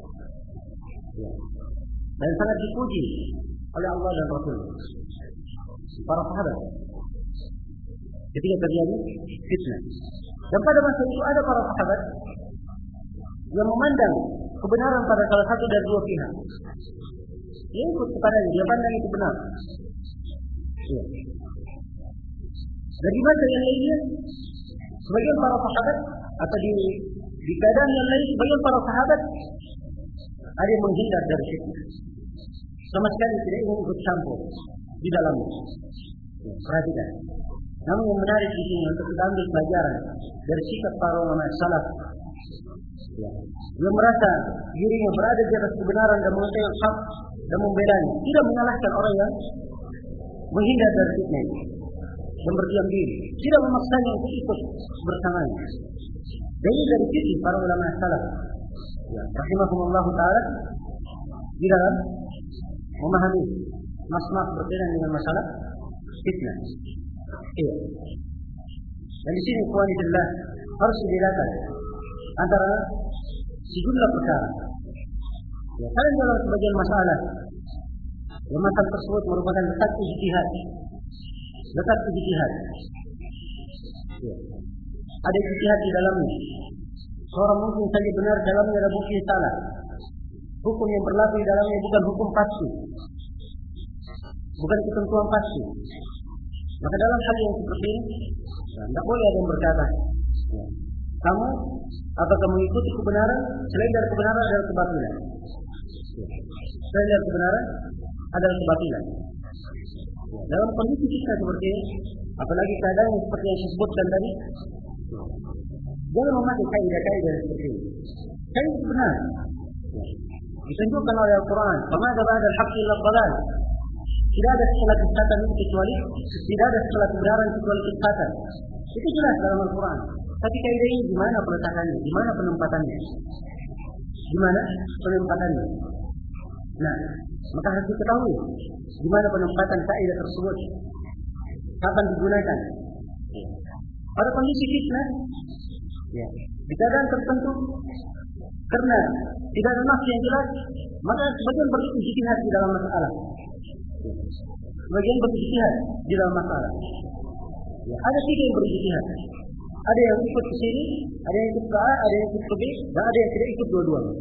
dan sangat dipuji oleh Allah dan Rasul. Para sahabat ketika terjadi fitnah, dan pada masa itu ada para sahabat yang memandang kebenaran pada salah satu dari dua pihak. Dia ikut kepadanya, dia pandang itu benar. Ya. Dan di masa yang lainnya, sebagian para sahabat atau di di keadaan yang lain, sebagian para sahabat ada yang menghindar dari fitnah, sama sekali tidak ingin ikut campur di dalamnya. Ya, perhatikan. Namun yang menarik di sini untuk kita ambil pelajaran dari sikap para ulama salaf, ya, yang merasa dirinya berada di atas kebenaran dan mengetahui yang hak dan membelanya, tidak menyalahkan orang yang menghindar dari fitnah dan berdiam diri, tidak memaksanya untuk ikut bersamanya. Dan ini dari sisi para ulama salaf, ya, rahimahumullah taala, di dalam memahami mas-mas berkaitan dengan masalah fitnah. Iya. Dan di sini kualitas harus dibedakan antara sejumlah perkara. Ya, karena dalam sebagian masalah, yang masalah tersebut merupakan letak ijtihad, letak ijtihad. Ya. Ada ijtihad di dalamnya. Seorang mungkin saja benar, dalamnya ada mungkin salah. Hukum yang berlaku di dalamnya bukan hukum pasti, bukan ketentuan pasti. Maka dalam hal yang seperti ini, tidak boleh ada yang berkata, ya, kamu apakah mengikuti kebenaran, selain dari kebenaran adalah kebatilan. Selain dari kebenaran adalah kebatilan. Dalam kondisi kita seperti ini, apalagi keadaan seperti yang saya sebutkan tadi, jangan memakai kaidah-kaidah seperti ini. Kaidah benar. Ditunjukkan oleh Al-Quran. Famada ba'da al-haqq illa ad-dhalal. Tidak ada setelah kesesatan kecuali tidak ada setelah kebenaran kecuali kesesatan. Itu jelas dalam Al-Quran. Tapi kaidah ini di mana peletakannya? Di mana penempatannya? Di mana penempatannya? Nah, maka harus diketahui di mana penempatan kaidah tersebut. Kapan digunakan? Pada kondisi fitnah, ya, di keadaan tertentu, karena tidak ada nafsu yang jelas, maka sebagian berijtihad di dalam masalah. Sebagian berijtihad di dalam masalah. Ya, ada tiga yang berijtihad. Ada yang ikut ke sini, ada yang ikut ke A, ada yang ikut ke B, dan ada yang tidak ikut dua-duanya.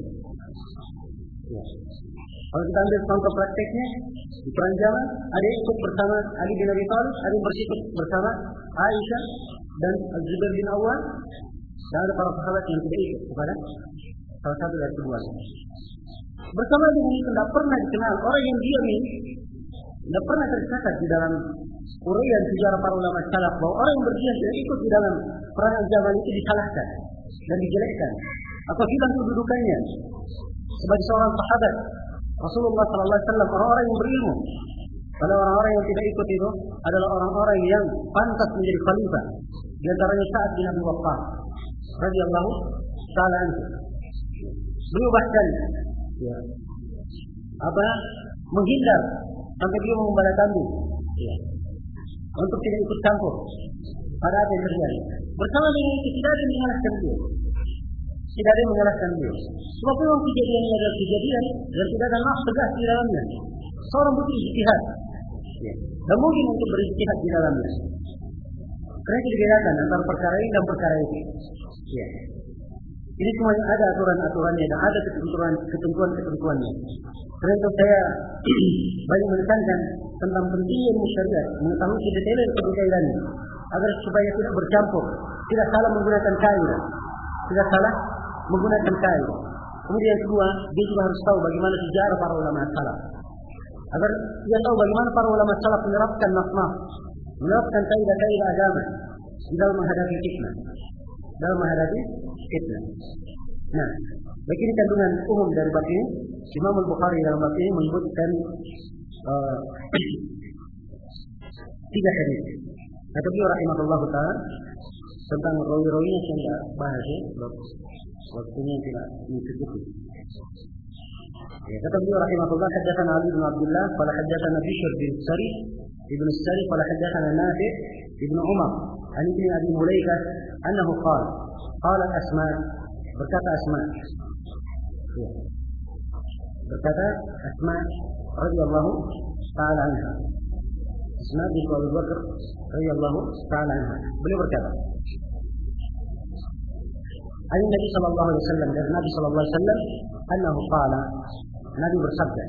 Ya. Kalau kita ambil contoh prakteknya, di perang Jamal, ada yang ikut bersama Ali bin Abi Thalib, ada yang bersikap bersama Aisyah dan Az-Zubair bin Awwam, dan ada para sahabat yang tidak ikut kepada salah satu dari keduanya. Bersama dengan itu tidak pernah dikenal orang yang diam ini, tidak pernah tercatat di dalam uraian sejarah para ulama salaf bahwa orang yang berdiam tidak ikut di dalam perang Jamal itu disalahkan dan dijelekkan atau hilang kedudukannya sebagai seorang sahabat Rasulullah sallallahu alaihi wasallam, orang-orang yang berilmu. Pada orang-orang yang tidak ikut itu adalah orang-orang yang pantas menjadi khalifah. Di antaranya Sa'ad bin Abi Waqqas radhiyallahu ta'ala anhu. Beliau bahkan ya, apa menghindar sampai dia mengembala kambing ya, untuk tidak ikut campur pada apa yang terjadi. Bersama dengan itu tidak ada yang mengalahkan dia. Tidak ada yang mengalahkan dia. Sebab memang kejadian ini adalah kejadian dan tidak ada nafs tegas di dalamnya. Seorang butuh ijtihad. Ya. Dan mungkin untuk berijtihad di dalamnya. Karena itu dibedakan antara perkara ini dan perkara itu. Ya. Ini semuanya ada aturan-aturannya dan ada ketentuan-ketentuannya. Karena itu saya banyak menekankan tentang pentingnya ilmu syariat, mengetahui kedetailan kedetailannya, agar supaya tidak bercampur, tidak salah menggunakan kaidah, tidak salah menggunakan kaidah. Kemudian yang kedua, dia juga harus tahu bagaimana sejarah para ulama salaf. Agar dia tahu bagaimana para ulama salaf menerapkan nas-nas, menerapkan kaidah-kaidah agama di dalam menghadapi fitnah. Dalam menghadapi fitnah. Nah, begini kandungan umum dari bab ini. Imam Al-Bukhari dalam bab ini menyebutkan uh, tiga hadis. Kata beliau rahimahullah taala tentang rawi-rawinya saya tidak bahas ya, waktunya tidak mencukupi. Ya, kata beliau rahimahullah, haddatsana Ali bin Abdullah, qala haddatsana Bishr bin Sari ibn Sari, qala haddatsana Nafi' ibn Umar, an ibn Abi Mulaikah annahu qala, qala Asma, berkata Asma. Ya. Berkata Asma radhiyallahu ta'ala anha. Asma binti Abu Bakar radhiyallahu ta'ala anha. Beliau berkata, An Nabi sallallahu alaihi wasallam, dari Nabi sallallahu alaihi wasallam, annahu qala, Nabi bersabda,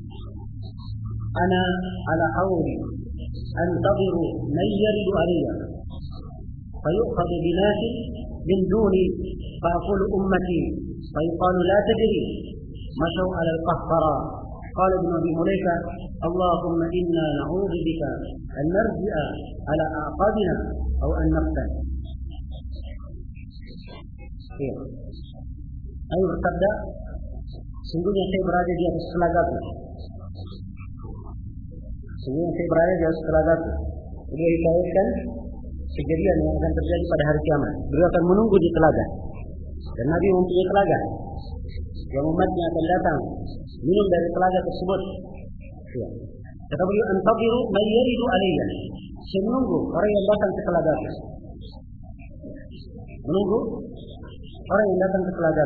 Ana ala hawli antadhiru man yaridu alayya fayuqadu binasi min duni fa'aqulu ummati fayuqalu la tadri masyaw ala al-qahfara. Qala ibn Abi Mulaika, Allahumma inna na'udhu bika an narji'a ala a'qabina aw an naftan. Ya. Ayo bersabda, sungguhnya saya berada di atas telagaku. Sungguhnya saya berada di atas telagaku. Beliau hikayatkan kejadian yang akan terjadi pada hari kiamat. Beliau akan menunggu di telaga. Dan Nabi mempunyai telaga. Yang umatnya akan datang minum dari telaga tersebut. Ya. Kata beliau, antadiru man yaridu alayya. Saya menunggu orang yang datang ke telaga. Menunggu orang yang datang ke telaga.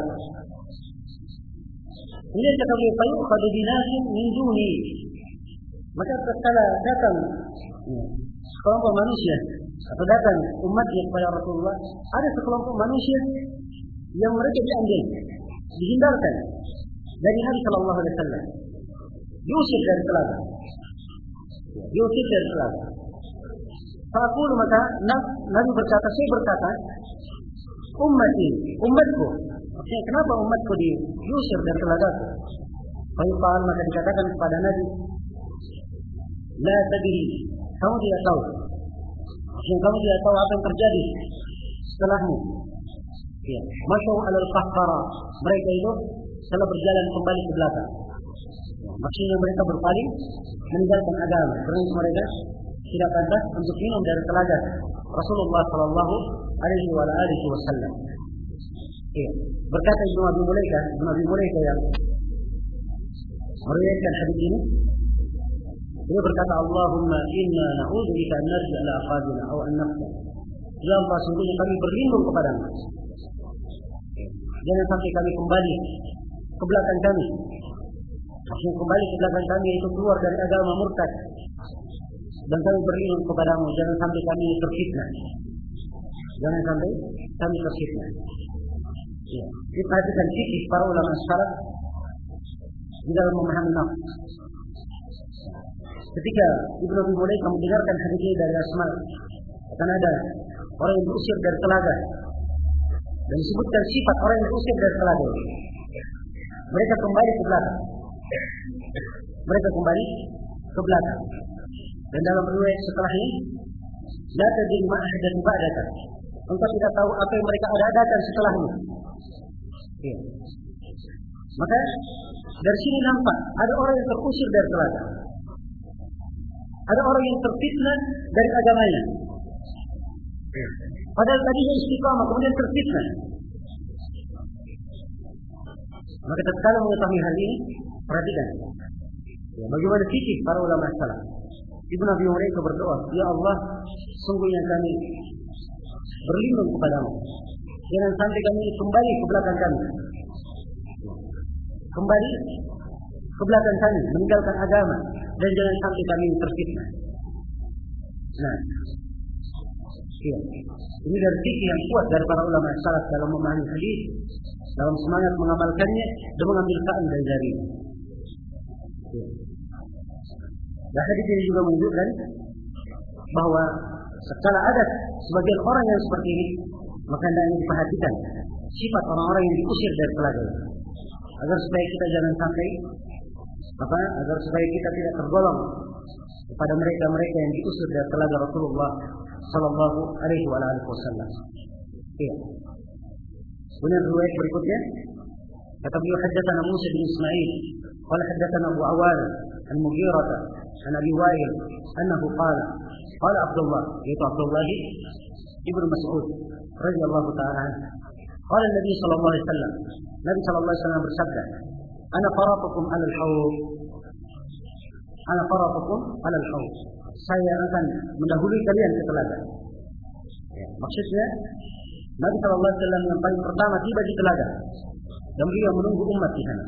Kemudian kata beliau, fayuqadu binasin min duni. Maka tatkala datang sekelompok manusia atau datang umatnya kepada Rasulullah, ada sekelompok manusia yang mereka diambil, dihindarkan dari Nabi Sallallahu Alaihi Wasallam, diusir dari telaga, diusir dari telaga. Fakul, maka Nabi berkata, saya berkata, ummati, umatku. Maksudnya kenapa umatku diusir dari telaga? Fayuqal, maka dikatakan kepada Nabi, la tadri, kamu tidak tahu. Maksudnya kamu tidak tahu apa yang terjadi setelahmu. Ya, masuk alal qahqara, mereka itu setelah berjalan kembali ke belakang. Maksudnya mereka berpaling meninggalkan agama, karena mereka tidak pantas untuk minum dari telaga Rasulullah Shallallahu Alaihi Wasallam. Ya. Berkata Ibnu Abi Mulaikah, Ibnu Abi Mulaikah yang meriwayatkan hadis ini, dia berkata, Allahumma inna na'udzubika an narji'a ila aqabina aw an nafsa. Ya Allah, sungguhnya kami berlindung kepadamu. Jangan sampai kami kembali ke belakang kami. Maksudnya kembali ke belakang kami itu keluar dari agama murtad. Dan kami berlindung kepadamu, jangan sampai kami terfitnah. Jangan sampai kami terfitnah. Ya. Diperhatikan fikih para ulama salaf di dalam memahami nafs. Ketika Ibnu Abi Mulaikah mendengarkan hadis ini dari Asma, akan ada orang yang diusir dari telaga, dan disebutkan sifat orang yang diusir dari telaga. Mereka kembali ke belakang. Mereka kembali ke belakang. Dan dalam riwayat setelah ini, la tadri ma ahdatsu ba'daka. Engkau tidak tahu apa yang mereka adakan setelahmu. Ya. Maka dari sini nampak ada orang yang terusir dari telaga. Ada orang yang terfitnah dari agamanya. Ya. Padahal tadinya istiqamah, kemudian terfitnah. Maka tatkala mengetahui hal ini, perhatikan. Ya, bagaimana fikih para ulama salaf. Ibnu Abi Mulaikah berdoa, ya Allah, sungguhnya kami berlindung kepadamu. Jangan sampai kami kembali ke belakang kami. Kembali ke belakang kami, meninggalkan agama, dan jangan sampai kami terfitnah. Nah, iya. Ini dari fikih yang kuat dari para ulama salaf dalam memahami hadis, dalam semangat mengamalkannya dan mengambil faedah dari ini. Iya. Dan hadis ini juga menunjukkan bahwa secara adat sebagian orang yang seperti ini, maka hendaknya diperhatikan sifat orang-orang yang diusir dari telaga, agar supaya kita jangan sampai apa? Agar supaya kita tidak tergolong kepada mereka-mereka yang diusir dari telaga Rasulullah Sallallahu Alaihi Wasallam. Iya. Kemudian riwayat berikutnya, kata beliau, haddatsana Musa bin Ismail, qala haddatsana Abu Awal al-Mughirah an Abi Wa'il annahu qala qala Abdullah, yaitu Abdullah ibnu Mas'ud radhiyallahu ta'ala anhu, qala Nabi sallallahu alaihi wasallam, Nabi sallallahu alaihi wasallam bersabda, ana faratukum 'ala al-hawd, ana faratukum 'ala al-hawd, saya akan mendahului kalian ke telaga. Ya, maksudnya Nabi sallallahu alaihi wasallam yang paling pertama tiba di telaga dan beliau menunggu umat di sana.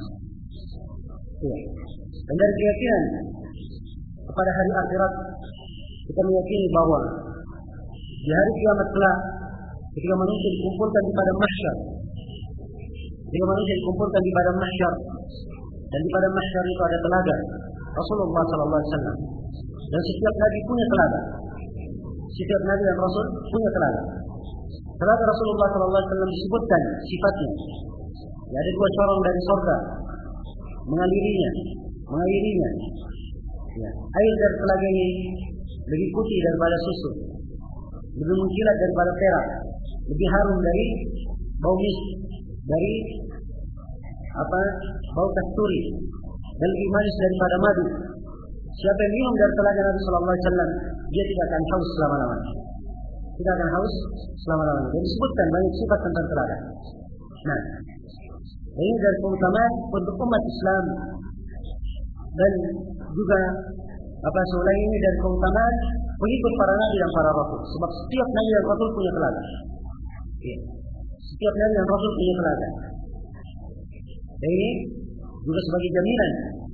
Ya. Dan dari keyakinan kepada hari akhirat, kita meyakini bahwa di hari kiamat kelak, ketika manusia dikumpulkan di padang mahsyar, ketika manusia dikumpulkan di padang mahsyar, dan di padang mahsyar itu ada telaga Rasulullah sallallahu alaihi wasallam, dan setiap nabi punya telaga, setiap nabi dan rasul punya telaga. Telaga Rasulullah sallallahu alaihi wasallam disebutkan sifatnya. Ya, ada dua corong dari surga mengalirinya, mengalirinya. Ya, air dari telaga ini lebih putih daripada susu, lebih mengkilat daripada perak, lebih harum dari bau misk, dari apa bau kasturi, dan lebih manis daripada madu. Siapa yang minum dari telaga Nabi Sallallahu Alaihi Wasallam, dia tidak akan haus selama-lamanya. Tidak akan haus selama-lamanya. Dan disebutkan banyak sifat tentang telaga. Nah, ini dari keutamaan untuk umat Islam, dan juga apa selain ini dari keutamaan pengikut para nabi dan para rasul. Sebab setiap nabi dan rasul punya telaga. Ya. Setiap nabi dan rasul punya telaga. Dan ini juga sebagai jaminan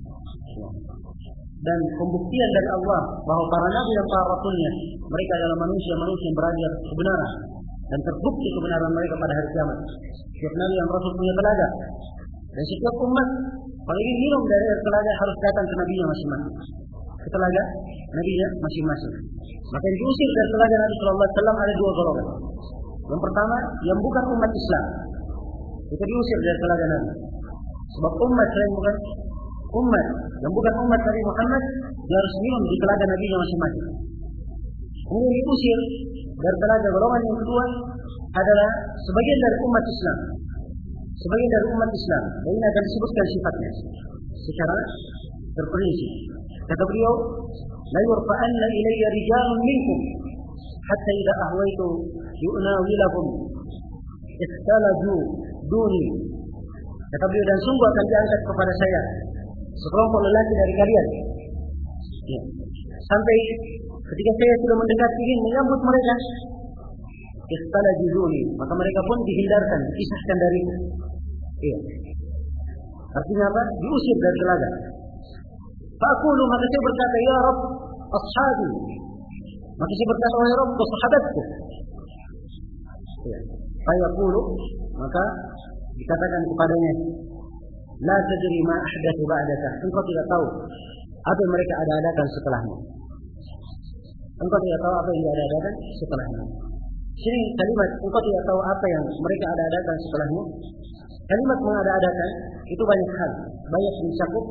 dan pembuktian dari Allah bahwa para nabi dan para rasulnya, mereka adalah manusia-manusia yang berada di kebenaran, dan terbukti kebenaran mereka pada hari kiamat. Setiap nabi dan rasul punya telaga, dan setiap umat kalau ingin minum dari air telaga harus datang ke nabinya masing-masing, ke telaga nabinya masing-masing. Maka yang diusir dari telaga Nabi Sallallahu Alaihi Wasallam ada dua golongan. Yang pertama, yang bukan umat Islam, itu diusir dari telaga Nabi. Sebab umat selain bukan umat yang bukan umat Nabi Muhammad, dia harus minum di telaga Nabi masing-masing. Kemudian diusir dari telaga golongan yang kedua adalah sebagian dari umat Islam. Sebagian dari umat Islam. Dan ini akan disebutkan sifatnya secara terperinci. Kata beliau, la yurfa'anna ilayya rijalun minkum hatta idza ahwaitu yu'nawilahum istalaju duni. Kata beliau, dan sungguh akan diangkat kepada saya sekelompok lelaki dari kalian. Ya. Sampai ketika saya sudah mendekat ingin menyambut mereka, istalaju duni, maka mereka pun dihindarkan, dipisahkan dariku. Iya. Artinya apa? Diusir dari telaga. Fa'aqulu, maka saya berkata, ya Rabb, ashabi. Maka saya berkata, wahai Rabb, sahabatku. Iya. Fa'yaqulu, maka dikatakan kepadanya, la tadri ma ahdathu ba'daka. Engkau tidak tahu apa yang mereka ada-adakan setelahmu. Engkau tidak tahu apa yang ada-adakan setelahmu. Sini kalimat engkau tidak tahu apa yang mereka ada-adakan setelahmu. Kalimat mengada-adakan itu banyak hal, banyak mencakup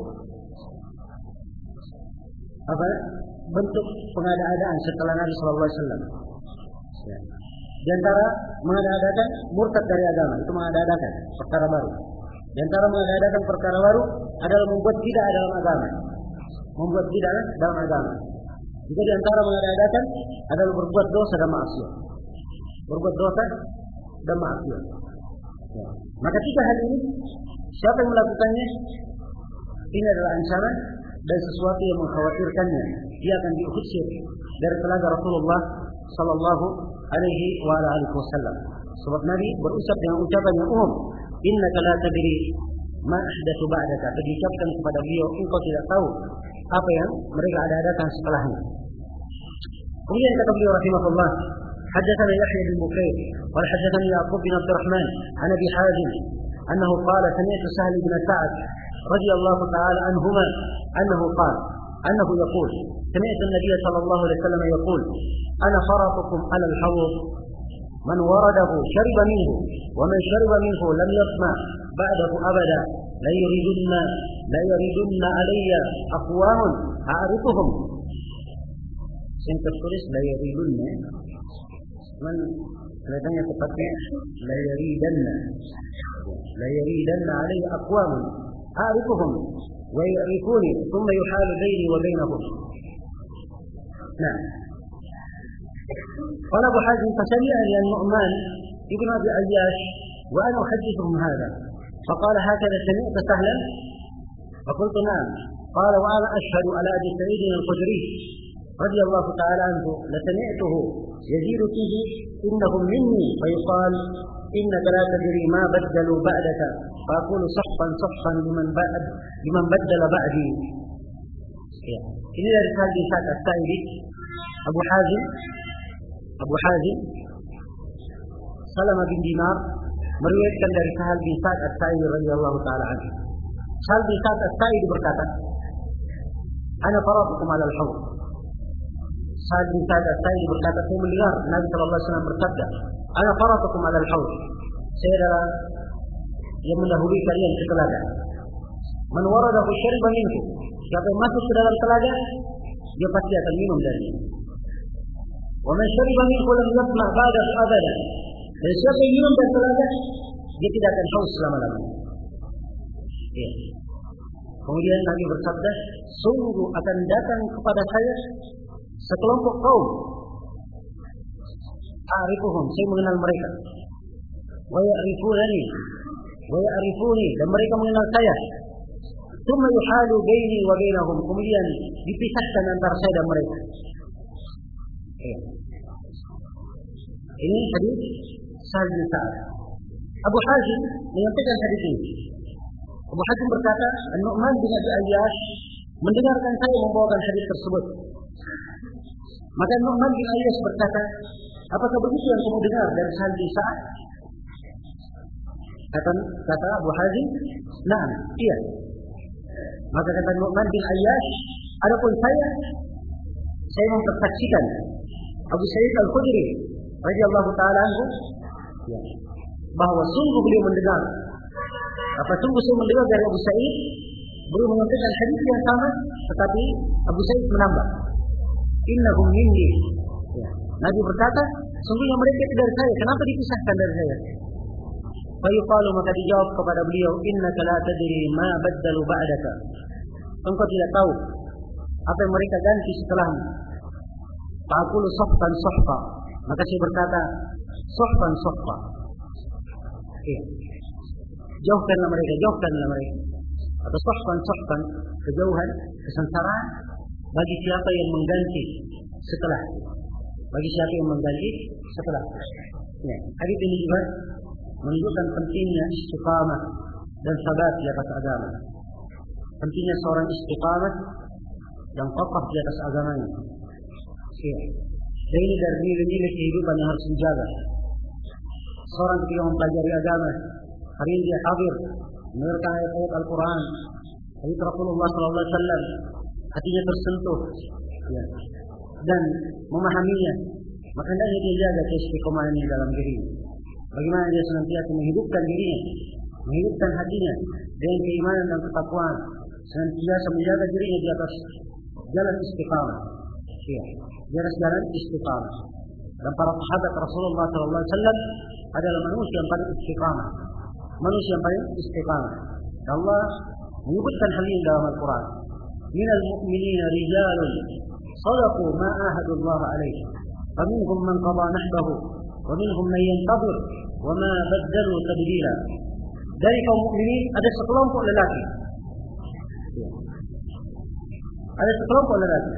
apa bentuk pengada-adaan setelah Nabi Shallallahu Alaihi Wasallam. Ya. Di antara mengada-adakan murtad dari agama, itu mengada-adakan perkara baru. Di antara mengada-adakan perkara baru adalah membuat bid'ah dalam agama, membuat bid'ah dalam agama. Juga di antara mengada-adakan adalah berbuat dosa dan maksiat, berbuat dosa dan maksiat. Ya. Maka tiga hal ini, siapa yang melakukannya, ini adalah ancaman dan sesuatu yang mengkhawatirkannya. Dia akan diusir dari telaga Rasulullah Sallallahu Alaihi Wasallam. Sebab Nabi berucap dengan ucapan yang umum, innaka la tadri ma ahdatsu ba'daka. Diucapkan kepada beliau, engkau tidak tahu apa yang mereka ada-adakan setelahnya. Kemudian kata beliau rahimahullah, حدثنا يحيى بن بكير قال حدثني يعقوب بن عبد الرحمن عن ابي حازم انه قال سمعت سهل بن سعد رضي الله تعالى عنهما انه قال انه يقول سمعت النبي صلى الله عليه وسلم يقول انا فرطكم على الحوض من ورده شرب منه ومن شرب منه لم يطمع بعده ابدا لا يريدن لا يريدن علي اقوام اعرفهم singkat tulis la yuridunna. Man kelihatannya tepatnya la yuridanna. La yuridanna alayhi aqwam a'rifuhum wa ya'rifuni thumma yuhalu bayni wa bainahum. Nah. قال أبو حازم فسمعني النعمان ابن أبي عياش وأنا أحدثهم هذا فقال هكذا سمعت سهلا فقلت نعم قال وأنا أشهد على أبي سعيد الخدري رضي الله تعالى عنه لسمعته يزيد فيه إنهم مني ويقال إنك لا تدري ما بدلوا بعدك فأقول صفا صفا لمن بعد لمن بدل بعدي. Ini dari Sa'd bin Sa'd As-Sa'idi. Abu Hazim Abu Hazim Salamah bin Dinar meriwayatkan dari Sahal bin Sa'd As-Sa'idi radhiyallahu taala anhu. Sahal bin Sa'd As-Sa'idi berkata, "Ana faratukum 'ala al-hawd." Sahal bin Sa'd As-Sa'idi berkata, saya mendengar Nabi sallallahu alaihi wasallam bersabda, "Ana faratukum 'ala al-hawd." Saya adalah yang mendahului kalian ke telaga. Man waradahu syariba minhu. Siapa yang masuk ke dalam telaga, dia pasti akan minum darinya. Wa man syariba minhu lam yatma' ba'dahu abadan. Dan siapa yang minum dari telaga, dia tidak akan haus selama-lamanya. Ya. Kemudian Nabi bersabda, sungguh akan datang kepada saya sekelompok kaum. A'rifuhum, saya mengenal mereka. Wa ya'rifunani, wa ya'rifuni, dan mereka mengenal saya. Tsumma yuhalu baini wa bainahum, kemudian dipisahkan antara saya dan mereka. Ya. Ini hadis Sahal bin Sa'ad. Abu Hazim menyampaikan hadis ini. Abu Hazim berkata, An-Nu'man bin Abi Ayyash mendengarkan saya membawakan hadis tersebut. Maka Nu'man bin Ayyash berkata, apakah begitu yang kamu dengar dari Sahal bin Sa'ad? Kata, kata Abu Hazim, nah, iya. Maka kata Nu'man bin Ayyash, adapun saya, saya mempersaksikan Abu Sa'id Al-Khudri radhiyallahu taala anhu ya, bahwa sungguh beliau mendengar apa sungguh saya mendengar dari Abu Sa'id Beliau menyampaikan hadis yang sama, tetapi Abu Sa'id menambah, innahum minni. Ya. Nabi berkata, sungguhnya mereka itu dari saya. Kenapa dipisahkan dari saya? Fayuqalu, maka dijawab kepada beliau, innaka la tadri ma baddalu ba'daka. Engkau tidak tahu apa yang mereka ganti setelahmu. Fa'aqulu sahfan sahfa. Maka saya berkata, sahfan sahfa. Oke. Jauhkanlah mereka, jauhkanlah mereka. Atau sahfan sahfan, kejauhan, kesengsaraan bagi siapa yang mengganti setelah. Bagi siapa yang mengganti setelah. Ya, hadis ini juga menunjukkan pentingnya istiqamah dan sabat di atas agama. Pentingnya seorang istiqamah yang kokoh di atas agamanya. Ya. Dan ini dari nilai-nilai kehidupan yang harus dijaga. Seorang ketika mempelajari agama, hari ini dia hadir mendengarkan ayat-ayat Al-Quran, hadis Rasulullah Sallallahu Alaihi Wasallam, hatinya tersentuh, ya, dan memahaminya. Maka hendaknya dia jaga keistiqomahan di dalam dirinya. Bagaimana dia senantiasa menghidupkan dirinya, menghidupkan hatinya dengan keimanan dan ketakwaan, senantiasa menjaga dirinya di atas jalan istiqamah. Ya, di atas jalan istiqamah. Dan para sahabat Rasulullah Sallallahu Alaihi Wasallam adalah manusia yang paling istiqamah, manusia yang paling istiqamah. Allah menyebutkan hal ini dalam Al-Quran. Minal mu'minina rijalun sadaqu ma ahadullah alaihi. Faminhum man qada nahbahu wa minhum man yantazir wa ma baddalu tabdila. Dari kaum mukminin ada sekelompok lelaki. Ada sekelompok lelaki.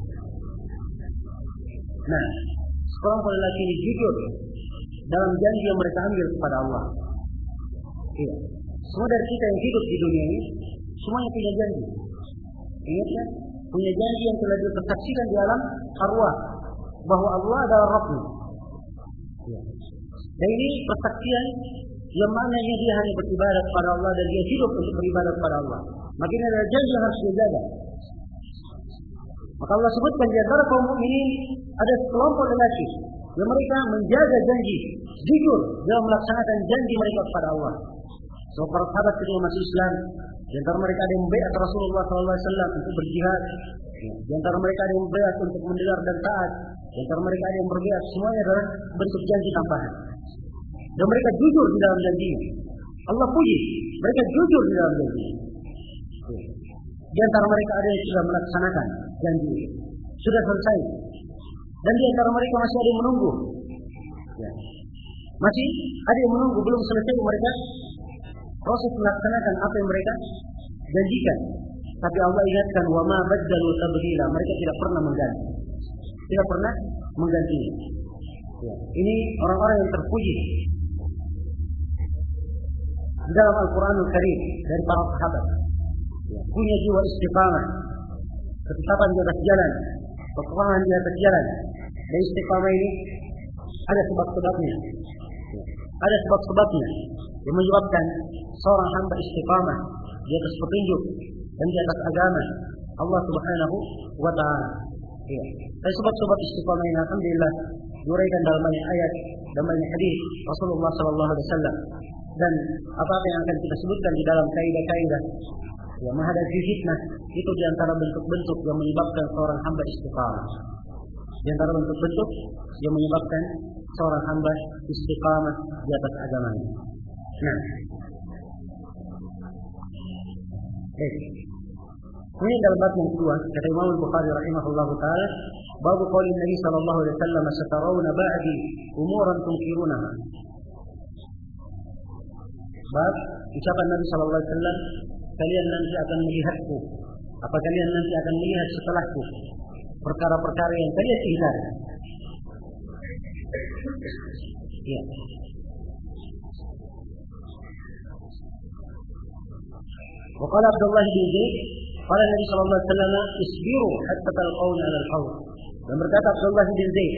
Nah, sekelompok lelaki ini jujur dalam janji yang mereka ambil kepada Allah. Iya. Semua dari kita yang hidup di dunia ini semuanya punya janji. Ingat ya? Punya janji yang telah dipersaksikan di alam arwah bahwa Allah adalah Rabb-Nya. Ya. Dan ini persaksian yang maknanya dia hanya beribadah kepada Allah dan dia hidup untuk beribadah kepada Allah. Maka ini adalah janji yang harus dia jaga. Maka Allah sebutkan di antara kaum mukminin ada sekelompok lelaki yang mereka menjaga janji, jujur dalam melaksanakan janji mereka kepada Allah. So para sahabat ketika masuk Islam, di antara mereka ada yang baiat Rasulullah Sallallahu Alaihi Wasallam untuk berjihad, di antara mereka ada yang baiat untuk mendengar dan taat, di antara mereka ada yang berbaiat, semuanya adalah bentuk janji tambahan. Dan mereka jujur di dalam janjinya. Allah puji, mereka jujur di dalam janjinya. Di antara mereka ada yang sudah melaksanakan janji, sudah selesai. Dan di antara mereka masih ada yang menunggu. Ya. Masih ada yang menunggu, belum selesai mereka proses melaksanakan apa yang mereka janjikan. Tapi Allah ingatkan, wa ma baddalu tabdila, mereka tidak pernah mengganti. Tidak pernah mengganti. Ya. Ini orang-orang yang terpuji di dalam Al-Quranul Karim dari para sahabat. Ya. Punya jiwa istiqamah, ketetapan di atas jalan, kekokohan di atas jalan. Dan istiqamah ini ada sebab-sebabnya. Ada sebab-sebabnya yang menyebabkan seorang hamba istiqamah di atas petunjuk dan di atas agama Allah Subhanahu wa Ta'ala. Ya. Dan sebab-sebab istiqamah ini alhamdulillah diuraikan dalam banyak ayat dan banyak hadis Rasulullah Sallallahu Alaihi Wasallam. Dan apa-apa yang akan kita sebutkan di dalam kaidah-kaidah yang menghadapi fitnah itu di antara bentuk-bentuk yang menyebabkan seorang hamba istiqamah. Di antara bentuk-bentuk yang menyebabkan seorang hamba istiqamah di atas agamanya. Nah, baik. Ini dalam bab yang kedua kata Imam Al-Bukhari rahimahullahu taala, bab qauli Nabi sallallahu alaihi wasallam, "Satarawna ba'di umuran tunkirunaha." Bab ucapan Nabi sallallahu alaihi wasallam, kalian nanti akan melihatku. Apa kalian nanti akan melihat setelahku perkara-perkara yang kalian hindari? Ya. وقال عبد الله بن زيد قال النبي صلى الله عليه وسلم اصبروا حتى تلقون على الحوض. Dan berkata Abdullah bin Zaid,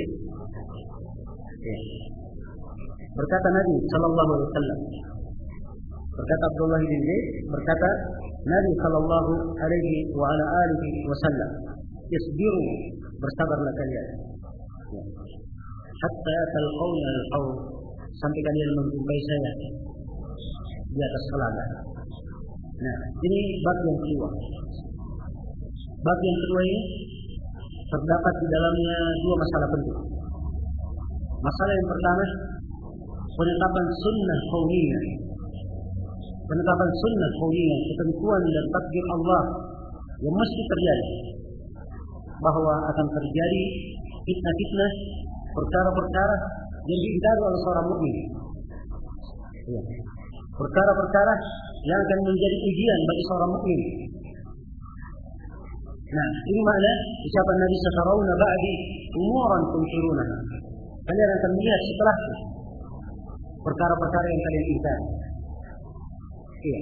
berkata Nabi sallallahu alaihi wasallam, berkata Abdullah bin Zaid, berkata Nabi sallallahu alaihi wa ala alihi wasallam, isbiru, bersabarlah kalian, hatta talqawna al-haud, sampai kalian menjumpai saya di atas telaga. Nah, ini bab yang kedua. Bab yang kedua ini terdapat di dalamnya dua masalah penting. Masalah yang pertama, penetapan sunnah kauniyah. Penetapan sunnah kauniyah, ketentuan dan takdir Allah yang mesti terjadi, bahwa akan terjadi fitnah-fitnah, perkara-perkara yang diingkari oleh seorang mukmin. Ya. Perkara-perkara yang akan menjadi ujian bagi seorang mukmin. Nah, ini makna ucapan Nabi satarawna ba'di umuran tunkirunaha. Kalian akan melihat setelah perkara-perkara yang kalian ingkari. Iya.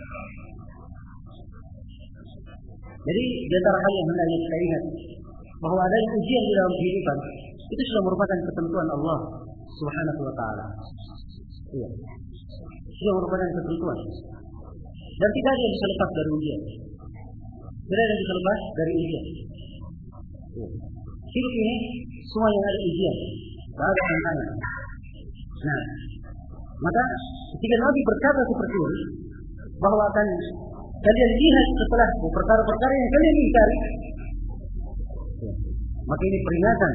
Jadi di antara hal yang hendaknya kita ingat bahwa adanya ujian di dalam kehidupan itu sudah merupakan ketentuan Allah Subhanahu wa taala. Iya. Sudah merupakan ketentuan. Dan tidak ada yang bisa lepas dari ujian. Tidak ada yang bisa lepas dari ujian. Iya. Hidup ini semua yang ada ujian. Tidak ada tantangan. Nah, maka ketika Nabi berkata seperti ini, bahwa akan kalian lihat setelah perkara-perkara yang kalian ingkari, maka ini peringatan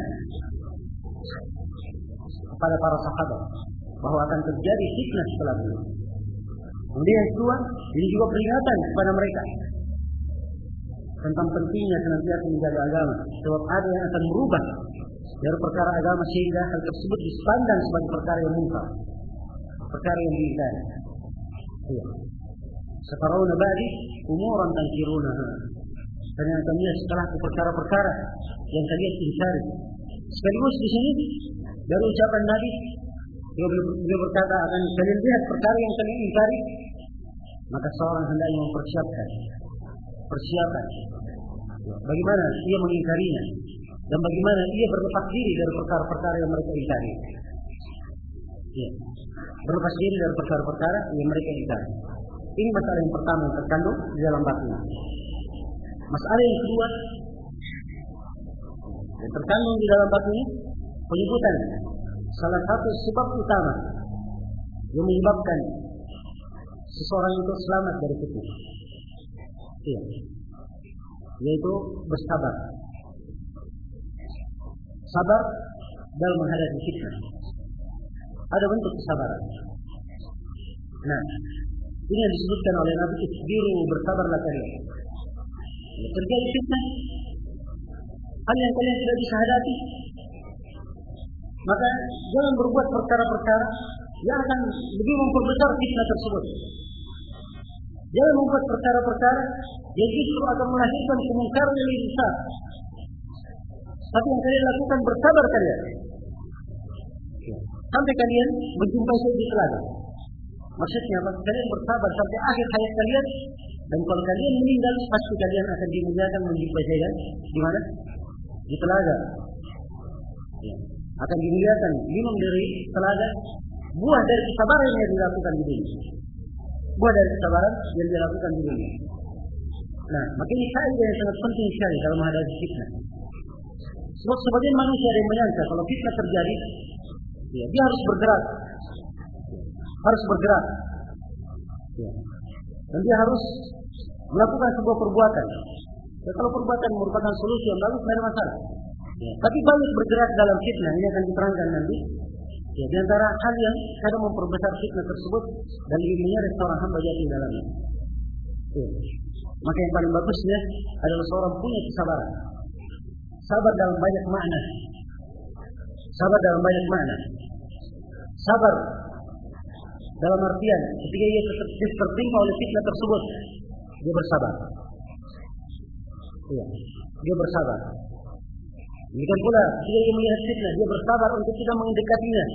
kepada para sahabat bahwa akan terjadi fitnah setelah itu. Kemudian yang kedua, ini juga peringatan kepada mereka tentang pentingnya senantiasa menjaga agama, sebab ada yang akan merubah dari perkara agama sehingga hal tersebut dipandang sebagai perkara yang munkar, perkara yang diingkari. Iya. Satarawna ba'di umuran tankirunaha. Kalian akan melihat setelah perkara-perkara yang kalian ingkari. Sekaligus di sini dari ucapan Nabi, dia berkata akan kalian lihat perkara yang kalian ingkari, maka seorang hendaknya mempersiapkan persiapan bagaimana ia mengingkarinya dan bagaimana ia berlepas diri dari perkara-perkara yang mereka ingkari. Ya. Berlepas diri dari perkara-perkara yang mereka ingkari. Ini masalah yang pertama yang terkandung di dalam bab ini. Masalah yang kedua yang terkandung di dalam bab ini, penyebutan salah satu sebab utama yang menyebabkan seseorang itu selamat dari fitnah. Iya. Yaitu bersabar. Sabar dalam menghadapi fitnah. Ada bentuk kesabaran. Nah, ini yang disebutkan oleh Nabi, isbiru, bersabarlah kalian. Terjadi fitnah, hal yang kalian tidak bisa hadapi, maka jangan berbuat perkara-perkara yang akan lebih memperbesar fitnah tersebut. Jangan membuat perkara-perkara yang justru akan melahirkan kemungkaran yang lebih besar. Tapi yang kalian lakukan, bersabar kalian sampai kalian menjumpai saya di telaga. Maksudnya apa? Kalian bersabar sampai akhir hayat kalian, dan kalau kalian meninggal pasti kalian akan dimuliakan menjumpai saya di mana? Di telaga. Ya. Akan dimuliakan minum dari telaga, buah dari kesabaran yang dilakukan di dunia. Buah dari kesabaran yang dilakukan di dunia. Nah, maka ini kaidah yang sangat penting sekali dalam menghadapi fitnah. Sebab sebagian manusia ada yang menyangka kalau fitnah terjadi, ya, dia harus bergerak, harus bergerak, ya. Dan dia harus melakukan sebuah perbuatan. Ya, kalau perbuatan merupakan solusi yang bagus, tidak ada masalah. Ya. Tapi banyak bergerak dalam fitnah, ini akan diterangkan nanti. Ya, di antara hal yang kadang memperbesar fitnah tersebut dan lebih menyeret seorang hamba jatuh dalamnya. Ya. Maka yang paling bagusnya adalah seorang punya kesabaran. Sabar dalam banyak makna. Sabar dalam banyak makna. Sabar dalam artian ketika ia tertimpa oleh fitnah tersebut, dia bersabar. Iya, dia bersabar. Demikian pula ketika ia melihat fitnah, dia bersabar untuk tidak mendekatinya.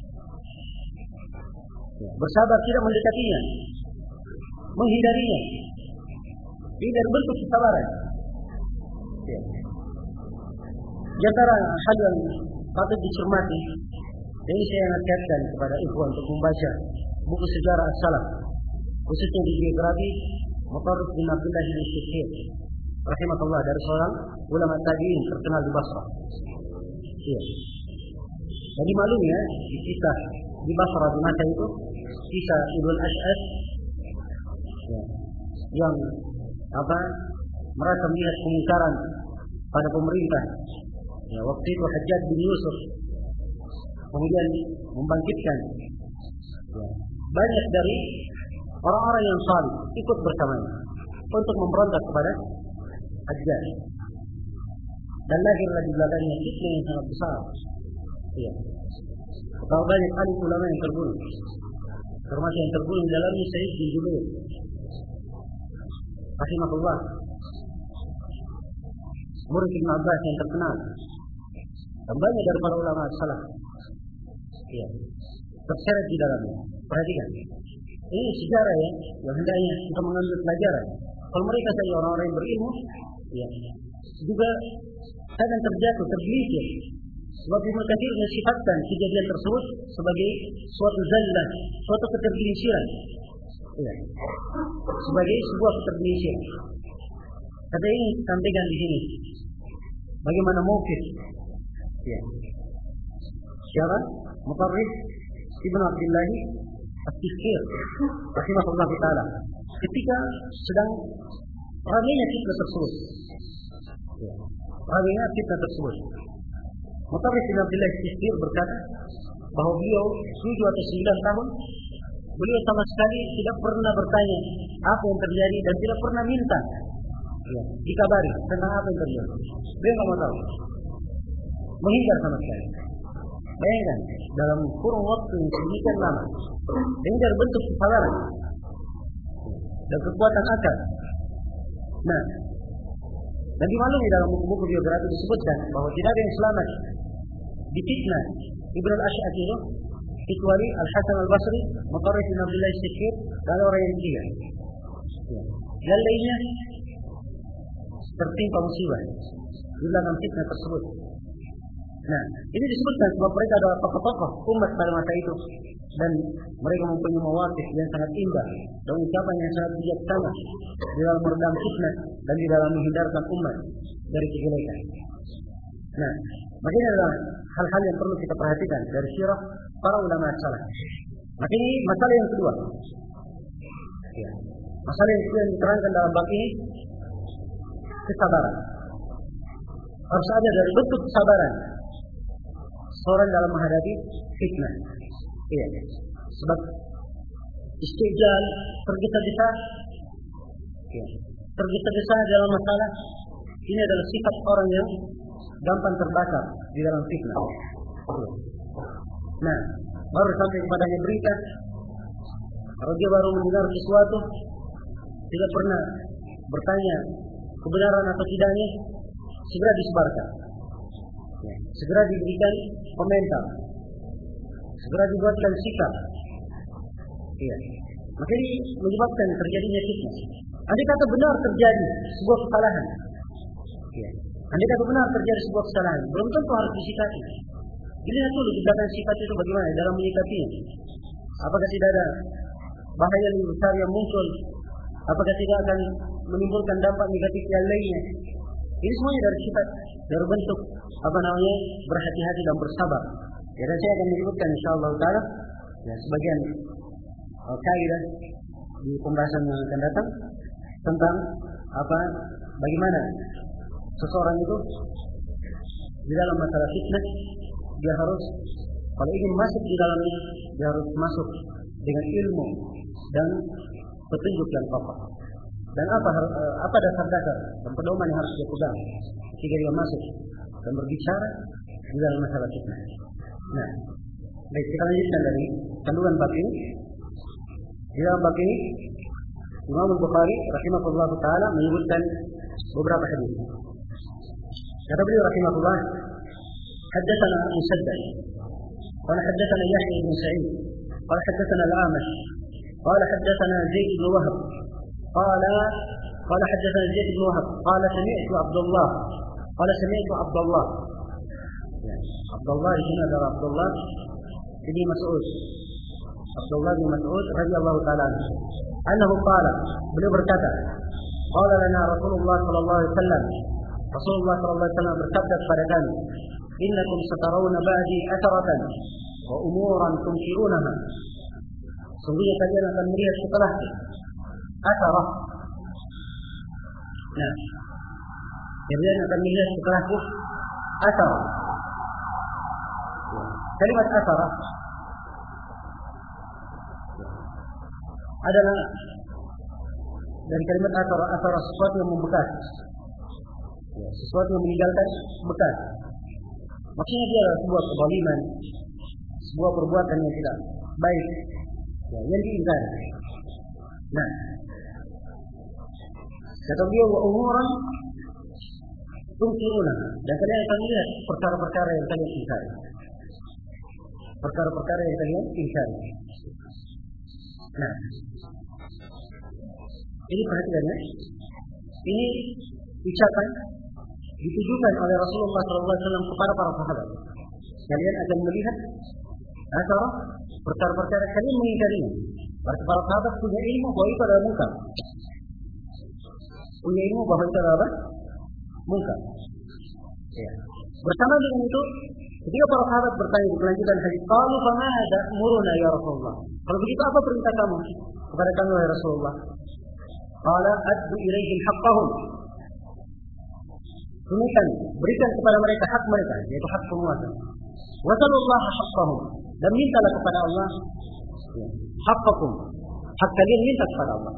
Ya, bersabar tidak mendekatinya, menghindarinya. Ini dari bentuk kesabaran. Ya. Di antara hal yang patut dicermati, ini saya nasihatkan kepada ikhwan untuk membaca buku sejarah as-salaf, khususnya di biografi Mutarrif bin Abdullah bin Syekh rahimahullah, dari seorang ulama tabi'in terkenal di Basrah. Iya. Jadi maklum ya, di kisah di Basrah di masa itu, kisah Ibnu Ash'ath, ya, yang apa merasa melihat kemungkaran pada pemerintah. Ya, waktu itu Hajjaj bin Yusuf kemudian membangkitkan ya, banyak dari orang-orang yang salih ikut bersamanya untuk memberontak kepada Hajjaj. Dan lahirlah di belakangnya fitnah yang sangat besar. Ya. Betapa banyak alim ulama yang terbunuh, termasuk yang terbunuh di dalamnya Said bin Jubair rahimahullah, murid Ibn Abbas yang terkenal, dan banyak dari para ulama salaf ya, terseret di dalamnya. Perhatikan, ini sejarah ya, yang hendaknya kita mengambil pelajaran. Kalau mereka saja orang-orang yang berilmu, ya, juga kadang terjatuh, tergelincir. Sebab Ibnu Katsir mensifatkan kejadian tersebut sebagai suatu zallah, suatu ketergelinciran. Ya. Sebagai sebuah ketergelinciran. Kata ini sampaikan di sini. Bagaimana mungkin? Ya. Siapa? Mutarrif Ibnu Abdullah As-Sikhir rahimahullah taala ketika sedang ramainya fitnah tersebut. Ya. Ramainya fitnah tersebut. Mutarrif bin Abdullah As-Sikhir berkata bahwa beliau tujuh atau sembilan tahun beliau sama sekali tidak pernah bertanya apa yang terjadi dan tidak pernah minta ya, dikabari tentang apa yang terjadi. Beliau nggak mau tahu, menghindar sama sekali. Bayangkan dalam kurun waktu yang sedemikian lama, menghindar bentuk kesalahan dan kekuatan akal. Nah, dan dimaklumi dalam buku-buku biografi disebutkan bahwa tidak ada yang selamat di fitnah Ibnu al-Ash'ath itu kecuali Al-Hasan al-Basri, Mutarrif bin Abdullah As-Sikhir, dan orang yang ketiga. Ya. Yang lainnya tertimpa musibah di dalam fitnah tersebut. Nah, ini disebutkan sebab mereka adalah tokoh-tokoh umat pada masa itu dan mereka mempunyai mawaqif yang sangat indah dan ucapan yang sangat bijaksana di dalam meredam fitnah dan di dalam menghindarkan umat dari kejelekan. Nah, makanya adalah hal-hal yang perlu kita perhatikan dari sirah para ulama salaf. Maka ini masalah yang kedua. Ya. Masalah yang kedua yang diterangkan dalam bab ini kesabaran. Harus ada dari bentuk kesabaran seorang dalam menghadapi fitnah. Iya. Sebab istijal, tergesa-gesa, ya, tergesa-gesa dalam masalah ini adalah sifat orang yang gampang terbakar di dalam fitnah. Nah, baru sampai kepadanya berita, kalau dia baru mendengar sesuatu, tidak pernah bertanya kebenaran atau tidaknya, segera disebarkan, ya, segera diberikan komentar, segera dibuatkan sikap. Ya. Maka ini menyebabkan terjadinya fitnah. Andai kata benar terjadi sebuah kesalahan, ya, andai kata benar terjadi sebuah kesalahan, belum tentu harus disikapi. Dilihat dulu di belakang sifat itu bagaimana dalam menyikapinya. Apakah tidak ada bahaya yang besar yang muncul? Apakah tidak akan menimbulkan dampak negatif yang lainnya? Ini semuanya dari sifat, dari bentuk apa namanya berhati-hati dan bersabar. Ya, dan saya akan menyebutkan insyaallah taala ya sebagian uh, kaidah di pembahasan yang akan datang tentang apa bagaimana seseorang itu di dalam masalah fitnah dia harus kalau ingin masuk di dalamnya dia harus masuk dengan ilmu dan petunjuk yang kokoh. Dan apa apa dasar-dasar dan pedoman yang harus dia pegang ketika dia masuk dan berbicara di dalam masalah fitnah. Nah, baik kita lanjutkan dari kandungan bab ini. Di dalam bab ini Imam Bukhari rahimahullah taala menyebutkan beberapa hadis. Kata beliau rahimahullah, haddatsana Musaddad, qala haddatsana Yahya bin Sa'id, qala haddatsana Al-Amash, qala haddatsana Zaid bin Wahb, qala qala haddatsana Zaid bin Wahb, qala sami'tu Abdullah, qala sami'tu Abdullah. Abdullah ini adalah Abdullah bin Mas'ud. Abdullah bin Mas'ud radhiyallahu taala anhu qala, beliau berkata, qala lana Rasulullah sallallahu alaihi wasallam, Rasulullah sallallahu alaihi wasallam bersabda kepada kami, innakum satarawna ba'di atharatan wa umuran tunkirunaha. Sungguhnya kalian akan melihat setelahku atharah. Nah, kemudian akan melihat setelahku asar. Kalimat asar adalah dari kalimat asar, asar sesuatu yang membekas, sesuatu yang meninggalkan bekas. Maksudnya dia adalah sebuah kezaliman, sebuah perbuatan yang tidak baik, ya, yang diingkari. Nah, kata beliau, wa umuran tungkiruna, dan kalian akan melihat perkara-perkara yang kalian ingkari. Perkara-perkara yang kalian ingkari. Nah, ini perhatikan ya. Ini ucapan ditujukan oleh Rasulullah shallallahu alaihi wasallam kepada para sahabat. Kalian akan melihat asar perkara-perkara kalian mengingkarinya. Para sahabat punya ilmu bahwa itu adalah munkar. Punya ilmu bahwa itu adalah munkar. Ya. Bersama dengan itu, ketika para sahabat bertanya di kelanjutan hadis, "Qalu fa ma hadza muruna ya Rasulullah?" Kalau begitu apa perintah kamu kepada kami ya Rasulullah? Qala addu ilaihim haqqahum. Tunaikan, berikan kepada mereka hak mereka, yaitu hak penguasa. Wa sallallahu haqqahum, dan mintalah kepada Allah haqqakum, hak kalian minta kepada Allah.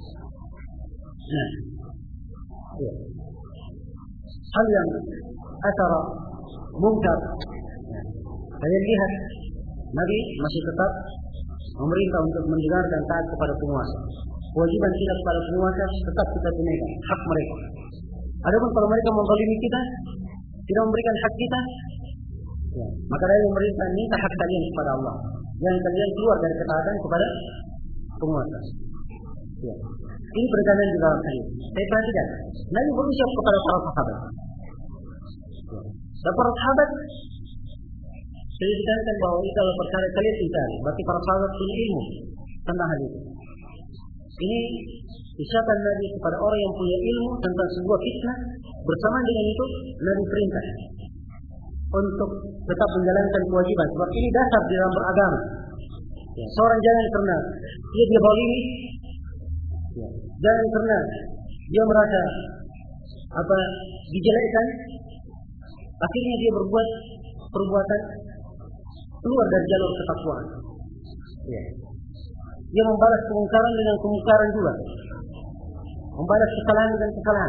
Nah, ya. Hal yang asara munkar, kalian lihat Nabi masih tetap memerintah untuk mendengarkan taat kepada penguasa. Kewajiban kita kepada penguasa tetap kita tunaikan hak mereka. Adapun kalau mereka menzalimi kita, tidak memberikan hak kita, ya, maka dari pemerintah minta hak kalian kepada Allah. Jangan kalian keluar dari ketaatan kepada penguasa. Ya. Ini penegasan di dalam hadis. Saya perhatikan, Nabi berucap kepada para sahabat. Ya. Dan para sahabat saya dikatakan bahwa itu adalah perkara kalian ingkari. Berarti para sahabat punya ilmu tentang hal itu. Ini ucapan Nabi kepada orang yang punya ilmu tentang sebuah fitnah. Bersamaan dengan itu Nabi perintah untuk tetap menjalankan kewajiban. Sebab ini dasar di dalam beragama. Ya. Seorang jangan karena dia dizalimi, ya, jangan karena dia merasa apa dijelekkan, akhirnya dia berbuat perbuatan keluar dari jalur ketakwaan. Ya. Dia membalas kemungkaran dengan kemungkaran juga, membalas kesalahan dengan kesalahan.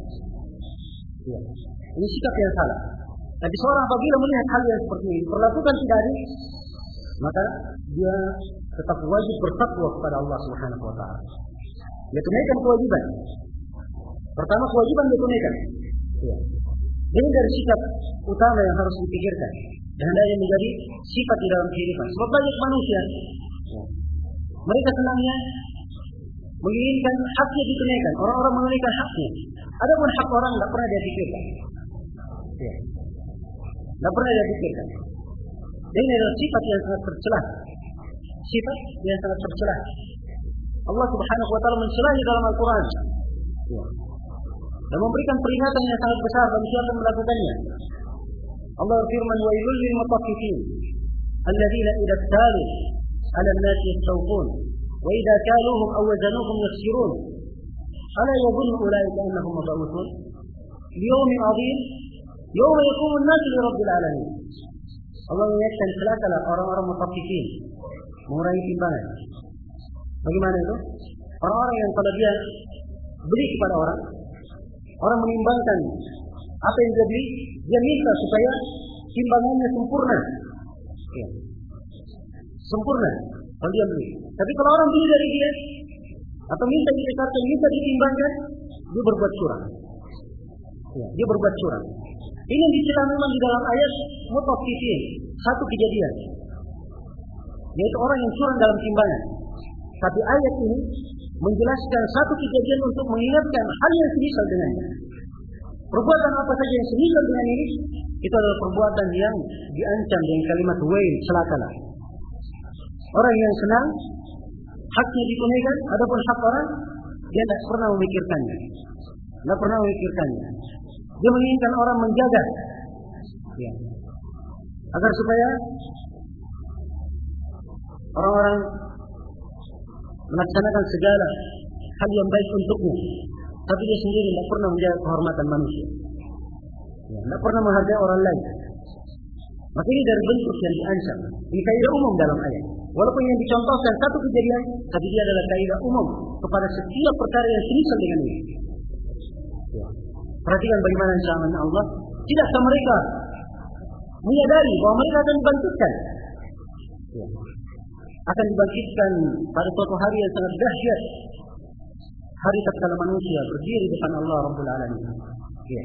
Ya. Ini sikap yang salah. Tapi seorang apabila melihat hal yang seperti ini diperlakukan tidak adil, maka dia tetap wajib bertakwa kepada Allah Subhanahu wa taala. Dia tunaikan kewajiban. Pertama kewajiban dia tunaikan. Ya. Ini dari sikap utama yang harus dipikirkan dan hendaknya menjadi sifat di dalam kehidupan. Sebab banyak manusia, ya, mereka senangnya menginginkan haknya ditunaikan. Orang-orang menunaikan haknya. Adapun hak orang tidak pernah dia pikirkan. Ya. Tidak pernah dia pikirkan. Ini adalah sifat yang sangat tercela. Sifat yang sangat tercela. Allah Subhanahu wa taala mencela di dalam Al-Qur'an. Ya. Dan memberikan peringatan yang sangat besar bagi siapa yang melakukannya. Allah berfirman, "Wailul lil mutaffifin alladzina idza iktalu 'ala an-nasi yastawfun wa idza kaluhum aw wazanuhum yakhsirun. Ala yadhunnu ulaika annahum mab'uthun li yawmin 'adzim yawma yaqumu an-nasu li rabbil 'alamin." Allah mengingatkan celakalah orang-orang mutaffifin, mengurangi timbangan. Bagaimana itu? Orang-orang yang kalau dia beli kepada orang, orang menimbangkan apa yang dia beli, dia minta supaya timbangannya sempurna. Ya. Sempurna kalau dia beli. Tapi kalau orang beli dari dia atau minta ditekarkan, minta ditimbangkan, dia berbuat curang. Ya. Dia berbuat curang. Ini yang dicela memang di dalam ayat mutaffifin, satu kejadian, yaitu orang yang curang dalam timbangan. Tapi ayat ini menjelaskan satu kejadian untuk mengingatkan hal yang semisal dengannya. Perbuatan apa saja yang semisal dengan ini, itu adalah perbuatan yang diancam dengan kalimat wail, celakalah. Orang yang senang haknya ditunaikan, adapun hak orang dia tidak pernah memikirkannya, tidak pernah memikirkannya. Dia menginginkan orang menjaga, ya, agar supaya orang-orang melaksanakan segala hal yang baik untuknya. tapi dia sendiri tidak pernah menjaga kehormatan manusia. Ya, tidak pernah menghargai orang lain. Maka ini dari bentuk yang diancam. Ini kaidah umum dalam ayat. Walaupun yang dicontohkan satu kejadian, tapi dia adalah kaidah umum kepada setiap perkara yang semisal dengan ini. Ya. Perhatikan bagaimana ancaman Allah. Tidakkah mereka menyadari bahwa mereka akan dibangkitkan? Ya. Akan dibangkitkan pada suatu hari yang sangat dahsyat. Hari tatkala manusia berdiri depan Allah Rabbul Alamin. Ya.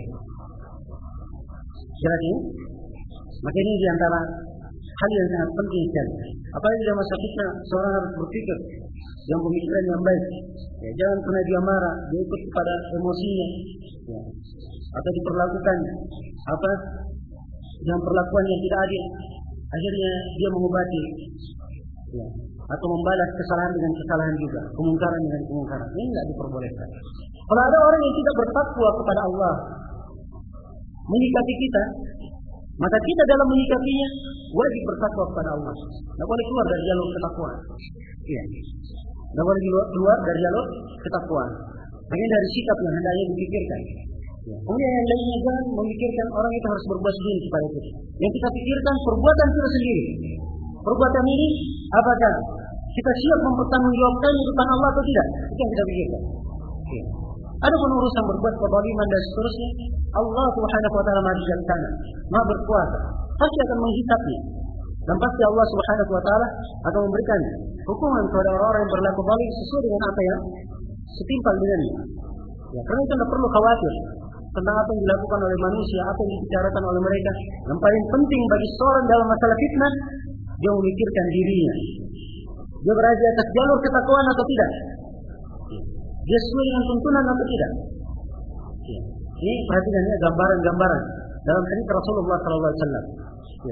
Jelas ini? Maka ini diantara hal yang sangat penting sekali. Apalagi dalam masa fitnah, seorang harus berpikir yang pemikiran yang baik. Ya, jangan pernah dia marah, dia ikut kepada emosinya, ya. Atau diperlakukan apa dengan perlakuan yang tidak adil. Akhirnya dia mengobati, ya. Atau membalas kesalahan dengan kesalahan juga, kemungkaran dengan kemungkaran. Ini tidak diperbolehkan. Kalau ada orang yang tidak bertakwa kepada Allah menyikapi kita, maka kita dalam menyikapinya wajib bertakwa kepada Allah. Tidak boleh keluar dari jalur ketakwaan. Iya. Tidak boleh keluar dari jalur ketakwaan. Hanya dari sikap yang hendaknya dipikirkan. Ya. Kemudian yang lainnya jangan memikirkan orang itu harus berbuat sendiri kepada kita. Yang kita pikirkan perbuatan kita sendiri. Perbuatan ini apakah kita siap mempertanggungjawabkan di depan Allah atau tidak? Itu yang kita pikirkan. Ya. Ada pun urusan berbuat kezaliman dan seterusnya, Allah Subhanahu wa taala Maha bijaksana, Maha berkuasa, pasti akan menghisapnya. Dan pasti Allah Subhanahu wa taala akan memberikan hukuman kepada orang-orang yang berlaku zalim sesuai dengan apa yang setimpal dengannya. Ya, karena itu tidak perlu khawatir tentang apa yang dilakukan oleh manusia, apa yang dibicarakan oleh mereka. Yang paling penting bagi seorang dalam masalah fitnah, dia memikirkan dirinya. Dia berada di atas jalur ketakwaan atau tidak? Dia sesuai dengan tuntunan atau tidak? Ya. Ini perhatikan ya, gambaran-gambaran dalam hadis Rasulullah sallallahu alaihi wasallam. Ya.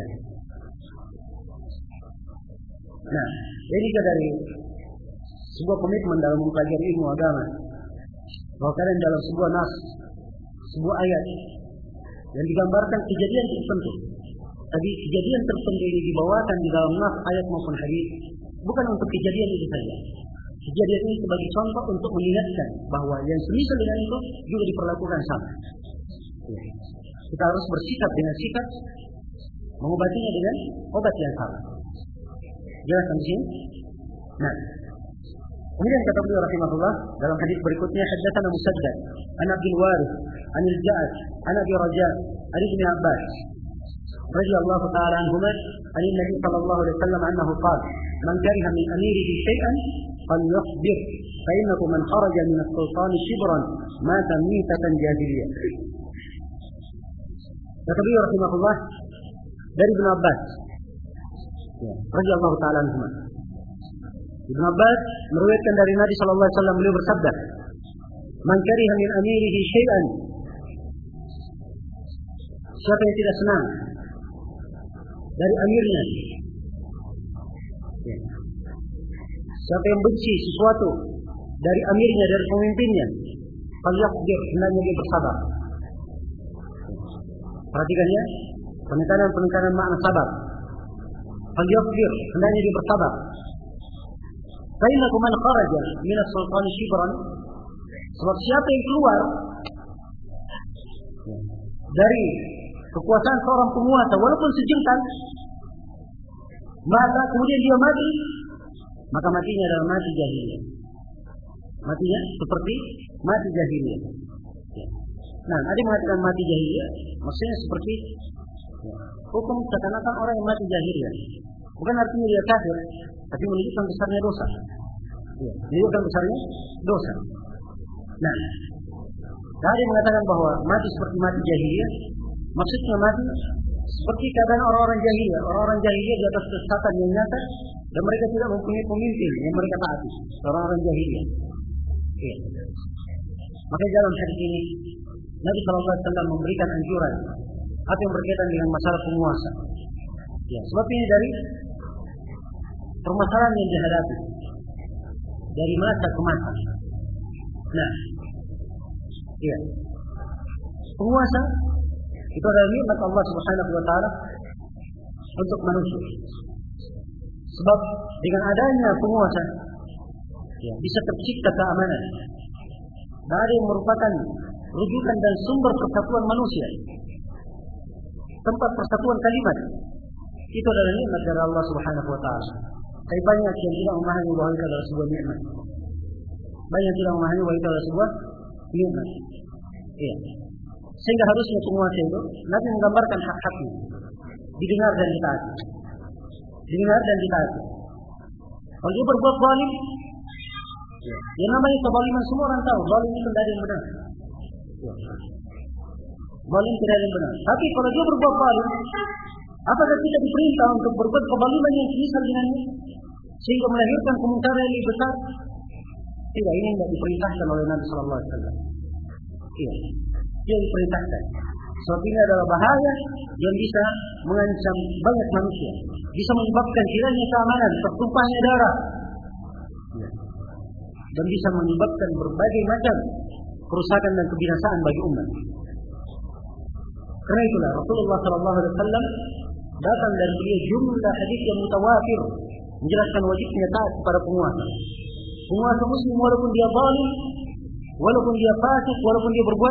Nah, ini juga dari sebuah komitmen dalam mempelajari ilmu agama. Bahwa kalian dalam sebuah nas, sebuah ayat yang digambarkan kejadian tertentu. Tapi kejadian tertentu ini dibawakan di dalam nas, ayat maupun hadis, bukan untuk kejadian itu saja. Kejadian ini sebagai contoh untuk mengingatkan bahwa yang semisal dengan itu juga diperlakukan sama. Kita harus bersikap dengan sikap, mengobatinya dengan obat yang sama. Jelas di sini? Nah, kemudian kata beliau rahimahullah dalam hadis berikutnya, haddatsana Musaddad an Abdul Warith an Al-Ja'ad an Abi Raja an Ibn Abbas radhiyallahu ta'ala anhuma an Nabi sallallahu alaihi wasallam annahu qala man kariha min amirihi shay'an falyasbir fa innahu man kharaja min as-sultan shibran mata mitatan jahiliyah. Kata beliau rahimahullah dari Ibn Abbas radhiyallahu ta'ala anhuma. Ibn Abbas meriwayatkan dari Nabi sallallahu alaihi wasallam, beliau bersabda, "Man kariha min amirihi syai'an." Siapa yang tidak senang dari amirnya, ya. Siapa yang benci sesuatu dari amirnya, dari pemimpinnya, falyaqdir, hendaknya dia bersabar. Perhatikan ya, penekanan-penekanan makna sabar. Falyaqdir, hendaknya dia bersabar. Fainakum man kharaja min as-sultan shibran, sebab siapa yang keluar dari kekuasaan seorang penguasa walaupun sejengkal, maka kemudian dia mati, maka matinya adalah mati jahiliyah. Matinya seperti mati jahiliyah. Nah, ada yang mengatakan mati jahiliyah, maksudnya seperti hukum seakan-akan orang yang mati jahiliyah. Bukan artinya dia kafir, tapi menunjukkan besarnya dosa. Ya, menunjukkan besarnya dosa. Nah, ada yang mengatakan bahwa mati seperti mati jahiliyah, maksudnya mati seperti keadaan orang-orang jahiliyah. Orang-orang jahiliyah di atas kesesatan yang nyata dan mereka tidak mempunyai pemimpin yang mereka taati. Orang-orang jahiliyah. Ya. Maka dalam hadis ini Nabi sallallahu alaihi wasallam memberikan anjuran apa yang berkaitan dengan masalah penguasa. Ya, sebab ini dari permasalahan yang dihadapi dari masa ke masa. Nah, ya, penguasa itu adalah nikmat Allah Subhanahu wa taala untuk manusia. Sebab dengan adanya penguasa, ya, bisa tercipta keamanan, dari yang merupakan rujukan dan sumber persatuan manusia, tempat persatuan kalimat, itu adalah nikmat dari Allah Subhanahu wa taala. Tapi banyak yang tidak memahami bahwa itu adalah sebuah nikmat. Banyak yang tidak memahami bahwa itu adalah sebuah nikmat. Iya. Sehingga harusnya penguasa itu Nabi menggambarkan hak-haknya, didengar dan ditaati. Didengar dan ditaati. Kalau dia berbuat zalim, ya, yang namanya kezaliman semua orang tahu, zalim itu tidak ada yang benar. Ya. Zalim tidak ada yang benar. Tapi kalau dia berbuat zalim, apakah kita diperintah untuk berbuat kezaliman yang semisal dengannya sehingga melahirkan kemungkaran yang lebih besar? Tidak, ini tidak diperintahkan oleh Nabi Sallallahu Alaihi Wasallam. Iya, dia diperintahkan. Sebab ini adalah bahaya yang bisa mengancam banyak manusia, bisa menyebabkan hilangnya keamanan, tertumpahnya darah, ya, dan bisa menyebabkan berbagai macam kerusakan dan kebinasaan bagi umat. Karena itulah Rasulullah Sallallahu Alaihi Wasallam datang dari beliau jumlah hadis yang mutawatir menjelaskan wajibnya taat kepada penguasa. Penguasa muslim walaupun dia zalim, walaupun dia fasik, walaupun dia berbuat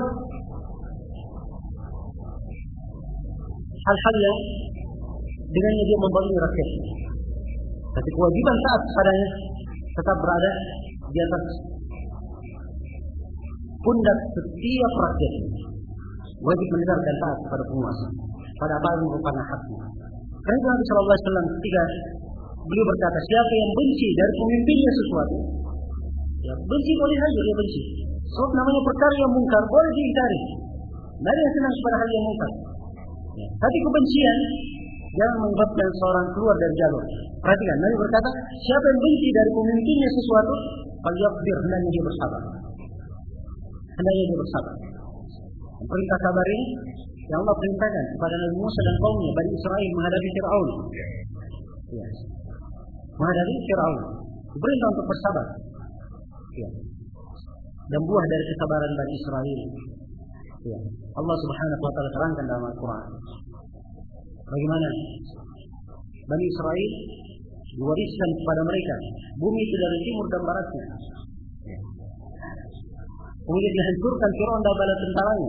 hal-hal yang dengannya dia membangun rakyat, tapi kewajiban taat kepadanya tetap berada di atas pundak setiap rakyat. Wajib mendengar dan taat kepada penguasa pada apa yang merupakan haknya. Karena itu Nabi Sallallahu Alaihi Wasallam ketika beliau berkata, siapa yang benci dari pemimpinnya sesuatu, ya benci boleh saja dia benci. Sebab namanya perkara yang mungkar boleh diingkari. Tidak ada yang senang kepada hal yang mungkar. Ya. Tapi kebencian jangan menyebabkan seorang keluar dari jalur. Perhatikan, Nabi berkata, siapa yang benci dari pemimpinnya sesuatu, falyasbir, hendaknya dia bersabar. Hendaknya dia bersabar. Perintah sabar ini yang Allah perintahkan kepada Nabi Musa dan kaumnya Bani Israel menghadapi Fir'aun. Ya. Menghadapi Fir'aun. Perintah untuk bersabar. Ya. Dan buah dari kesabaran Bani Israel, ya, Allah Subhanahu wa taala terangkan dalam Al-Qur'an. Bagaimana Bani Israel diwariskan kepada mereka bumi itu dari timur dan baratnya. Ya. Kemudian dihancurkan Fir'aun dan bala tentaranya.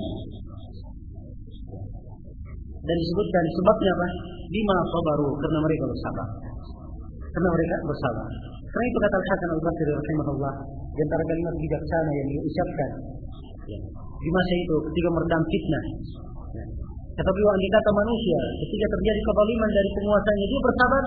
Dan disebutkan sebabnya apa? Bima sabaru, karena mereka bersabar. Karena mereka bersabar. Karena itu kata Al-Hasan Al-Basri rahimahullah, di antara kalimat bijaksana yang diucapkan ya, di masa itu ketika meredam fitnah. Ya. Kata beliau, andai kata manusia ketika terjadi kezaliman dari penguasanya dia bersabar.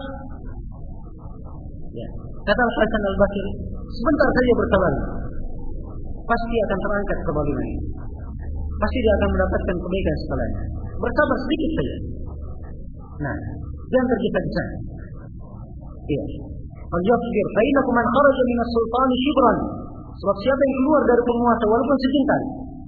Ya. Kata Al-Hasan Al-Basri, sebentar saja bersabar, pasti akan terangkat kezaliman ini. Pasti dia akan mendapatkan kebaikan setelahnya. Bersabar sedikit saja. Nah, jangan tergesa-gesa. Iya. Falyasbir, fa innakum man kharaja min as-sultani shibran. Sebab siapa yang keluar dari penguasa walaupun sejengkal.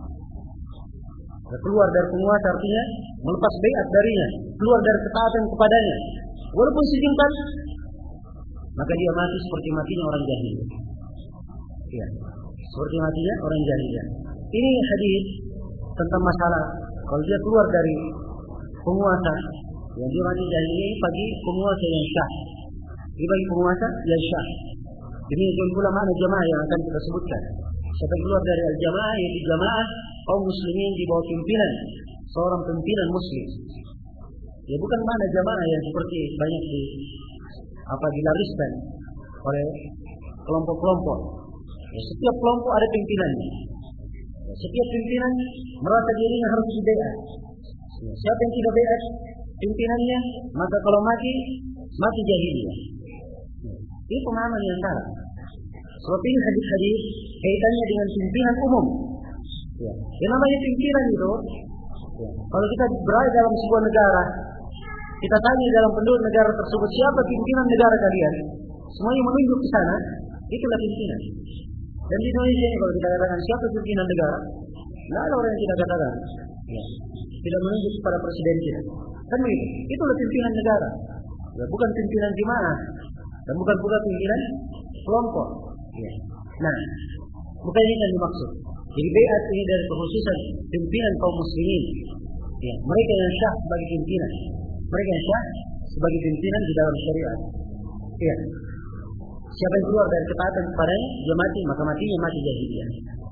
Keluar dari penguasa artinya melepas baiat darinya, keluar dari ketaatan kepadanya, walaupun sejengkal, maka dia mati seperti matinya orang jahil. Ya, seperti matinya orang jahil. Ini hadis tentang masalah kalau dia keluar dari penguasa, yang dia mati jahil ini bagi penguasa yang syah. Ini bagi penguasa yang syah. Ini pula makna jamaah yang akan kita sebutkan. Siapa keluar dari al-jamaah, yaitu jamaah kaum muslimin di bawah pimpinan seorang pimpinan muslim. Ya bukan makna jamaah yang seperti banyak di apa dilariskan oleh kelompok-kelompok. Ya, setiap kelompok ada pimpinannya. Ya, setiap pimpinan merasa dirinya harus dibaiat. Ya, siapa yang tidak baiat pimpinannya, maka kalau mati mati jahiliyah. Ya, ini pemahaman yang salah. Sebab ini hadis-hadis kaitannya dengan pimpinan umum. Ya. Yang namanya pimpinan itu, ya, kalau kita berada dalam sebuah negara, kita tanya dalam penduduk negara tersebut, siapa pimpinan negara kalian? Semuanya menunjuk ke sana, itulah pimpinan. Dan di Indonesia ini kalau kita katakan siapa pimpinan negara, tidak ada orang yang kita katakan. Ya. Tidak menunjuk kepada presiden kita. Kan begitu. Itulah pimpinan negara. Ya, bukan pimpinan jemaah dan bukan pula pimpinan kelompok. Ya. Nah, bukan ini yang dimaksud. Jadi baiat ini dari kekhususan pimpinan kaum muslimin. Ya, mereka yang syah sebagai pimpinan. Mereka yang syah sebagai pimpinan di dalam syariat. Ya. Siapa yang keluar dari ketaatan kepadanya, dia mati, maka matinya mati jahiliyah.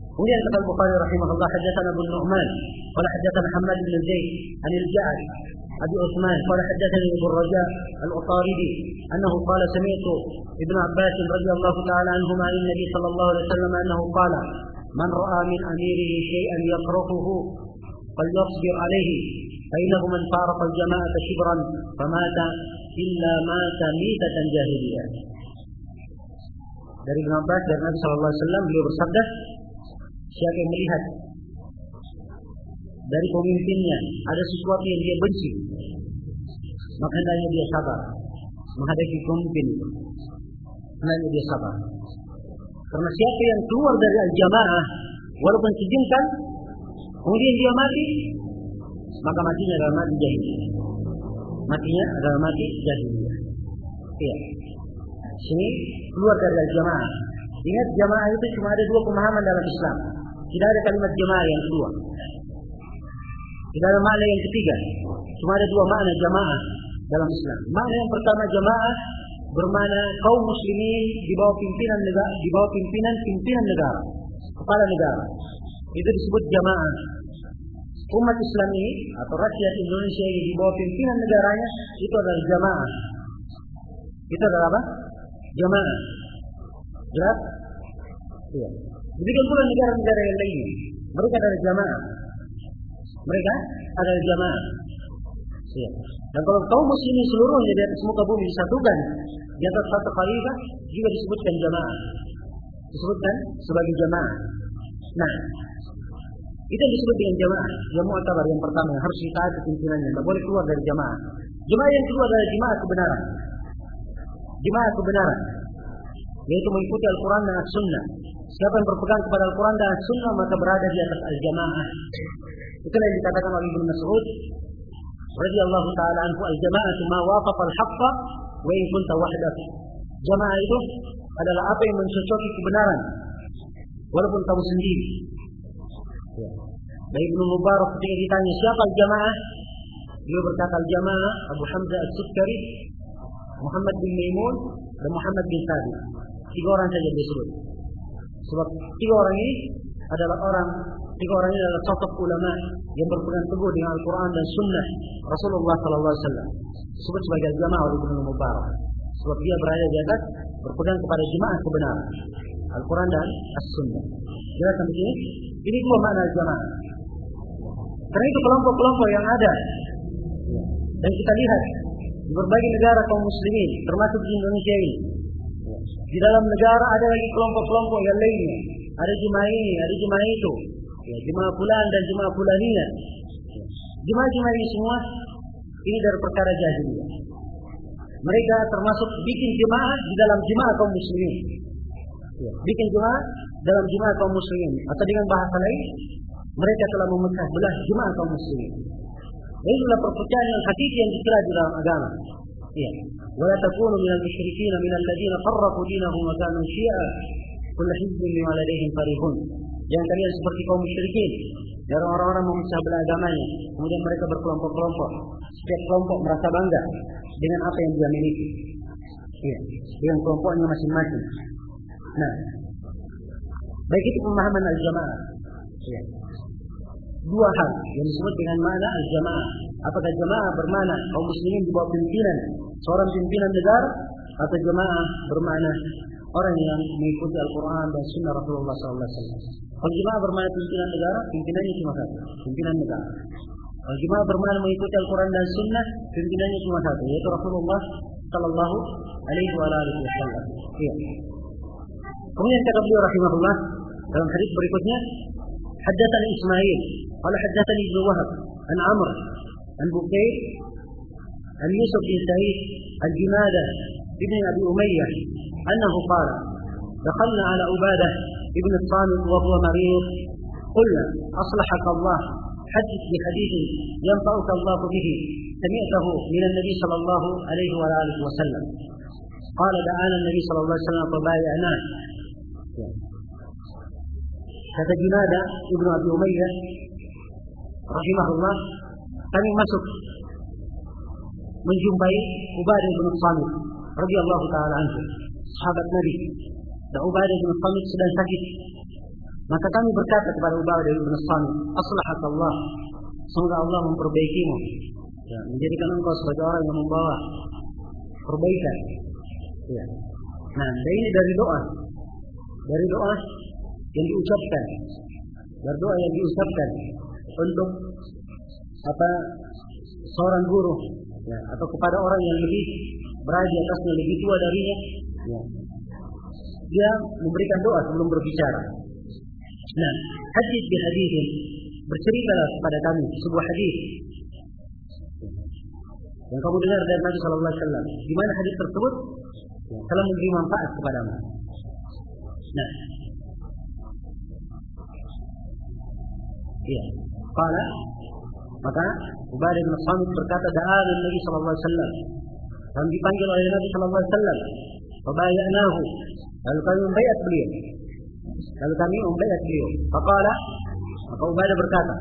Kemudian kata Bukhari rahimahullah, hadatsana Abu Nu'man, qala hadatsana Muhammad bin Zaid an al-Ja'd Abi Uthman, qala hadatsani Abu Raja al-Utaridi annahu qala sami'tu Ibn Abbas radhiyallahu ta'ala anhuma an Nabi sallallahu alaihi wasallam annahu qala man ra'a min amirihi shay'an yakrahuhu falyasbir alayhi fa innahu man faraqa al-jama'ata shibran famata illa mata mitatan jahiliyah. Dari Ibn Abbas dari Nabi sallallahu alaihi wasallam, beliau bersabda, siapa yang melihat dari pemimpinnya ada sesuatu yang dia benci, maka hendaknya dia sabar menghadapi pemimpin itu. Hendaknya dia sabar. Karena siapa yang keluar dari al-jamaah walaupun sejengkal, kemudian dia mati, maka matinya adalah mati jahiliyah. Matinya adalah mati jahiliyah. Iya. Sini keluar dari al-jamaah. Ingat, jamaah itu cuma ada dua pemahaman dalam Islam. Tidak ada kalimat jamaah yang kedua. Tidak ada makna yang ketiga. Cuma ada dua makna jamaah dalam Islam. Makna yang pertama, jamaah bermakna kaum muslimin di bawah pimpinan negara, di bawah pimpinan pimpinan negara, kepala negara. Itu disebut jamaah. Umat Islam ini atau rakyat Indonesia ini di bawah pimpinan negaranya, itu adalah jamaah. Itu adalah apa? Jamaah. Jelas? Iya. Demikian pula negara-negara yang lain, mereka adalah jamaah. Mereka adalah jamaah. Iya. Dan kalau kaum muslimin seluruhnya di atas muka bumi disatukan di atas satu khalifah, juga disebutkan jamaah. Disebutkan sebagai jamaah. Nah, itu yang disebut dengan jamaah. Yang mu'tabar yang pertama yang harus ditaati pimpinannya, tidak boleh keluar dari jamaah. Jamaah yang kedua adalah jamaah kebenaran. Jamaah kebenaran, yaitu mengikuti Al-Quran dan As-Sunnah. Siapa yang berpegang kepada Al-Quran dan As-Sunnah maka berada di atas al-jamaah. Itulah yang dikatakan oleh Ibnu Mas'ud radhiyallahu taala anhu, al-jama'atu ma wafaqa al-haqqa wa in kunta wahdak. Jamaah itu adalah apa yang mencocoki kebenaran walaupun kamu sendiri. Ya. Dari Ibnu Mubarak ketika ditanya siapa al-jamaah, beliau berkata al-jamaah Abu Hamzah As-Sukkari, Muhammad bin Maimun, dan Muhammad bin Thabit. Tiga orang saja disebut. Sebab tiga orang ini adalah orang, tiga orang ini adalah sosok ulama yang berpegang teguh dengan Al-Quran dan Sunnah Rasulullah Sallallahu Alaihi Wasallam. Disebut sebagai jamaah oleh Ibnu Mubarak. Sebab dia berada di atas berpegang kepada jamaah kebenaran, Al-Quran dan As-Sunnah. Jelas sampai sini? Ini dua makna jamaah. Karena itu kelompok-kelompok yang ada dan kita lihat di berbagai negara kaum muslimin, termasuk di Indonesia ini. Di dalam negara ada lagi kelompok-kelompok yang lainnya. Ada jemaah ini, ada jemaah itu. Ya, jemaah fulan dan jemaah fulanina. Jemaah-jemaah ini semua ini dari perkara jahiliyah. Mereka termasuk bikin jemaah di dalam jemaah kaum muslimin. Ya, bikin jemaah dalam jemaah kaum muslimin. Atau dengan bahasa lain, mereka telah memecah belah jemaah kaum muslimin. Ini adalah perpecahan yang hakiki yang dicela di dalam agama. Iya. Wala takunu minal musyrikin minal ladzina farraqu dinahum wa kanu syi'a kullu hizbin bima ladaihim farihun. Jangan kalian seperti kaum musyrikin, dari orang-orang memecah belah agamanya, kemudian mereka berkelompok-kelompok. Setiap kelompok merasa bangga dengan apa yang dia miliki. Iya, dengan kelompoknya masing-masing. Nah, baik itu pemahaman al-jamaah. Iya. Dua hal yang disebut dengan makna al-jamaah. Apakah jamaah bermakna kaum muslimin di bawah pimpinan seorang pimpinan negara, atau jamaah bermakna orang yang mengikuti Al-Quran dan Sunnah Rasulullah Sallallahu Alaihi Wasallam. Kalau jamaah bermakna pimpinan negara, pimpinannya cuma satu, pimpinan negara. Kalau jamaah bermakna mengikuti Al-Quran dan Sunnah, pimpinannya cuma satu, yaitu Rasulullah Sallallahu Alaihi Wasallam. Iya. Kemudian kata beliau rahimahullah dalam hadis berikutnya, haddatsana Ismail, qala haddatsani Ibnu Wahab an Amr an Bukayr an Yusuf bin Sa'id al-Junadah ibn Abi Umayyah annahu qala dakhalna ala Ubadah ibn Samit wa huwa marid qulna aslahaka Allah hadith bi hadith yanfa'uka Allah bihi sami'tahu min an-nabi sallallahu alaihi wa alihi wa sallam qala da'ana an-nabi sallallahu alaihi wa sallam fabay'ana. Kata Junadah ibn Abi Umayyah rahimahullah, kami masuk menjumpai Ubadah bin Samit radhiyallahu taala anhu, sahabat Nabi. Dan Ubadah bin Samit sedang sakit. Maka kami berkata kepada Ubadah bin Samit, aslahakallah, semoga Allah memperbaikimu, ya, menjadikan engkau sebagai orang yang membawa perbaikan. Ya. Nah, ini dari doa, dari doa yang diucapkan, dari doa yang diucapkan untuk apa seorang guru, ya, atau kepada orang yang lebih berada di atasnya, lebih tua darinya, ya. Dia memberikan doa sebelum berbicara. Nah, hadis di hadis berceritalah kepada kami sebuah hadis yang kamu dengar dari Nabi Sallallahu Alaihi Wasallam, di mana hadis tersebut telah memberi manfaat kepadamu. Nah, iya, qala, maka Ubadah bin Samit berkata, da'an Nabi Sallallahu Alaihi Wasallam, dan dipanggil oleh Nabi Sallallahu Alaihi Wasallam, fabayanahu, lalu kami membaiat beliau, lalu kami membaiat beliau. Faqala, maka Ubadah berkata,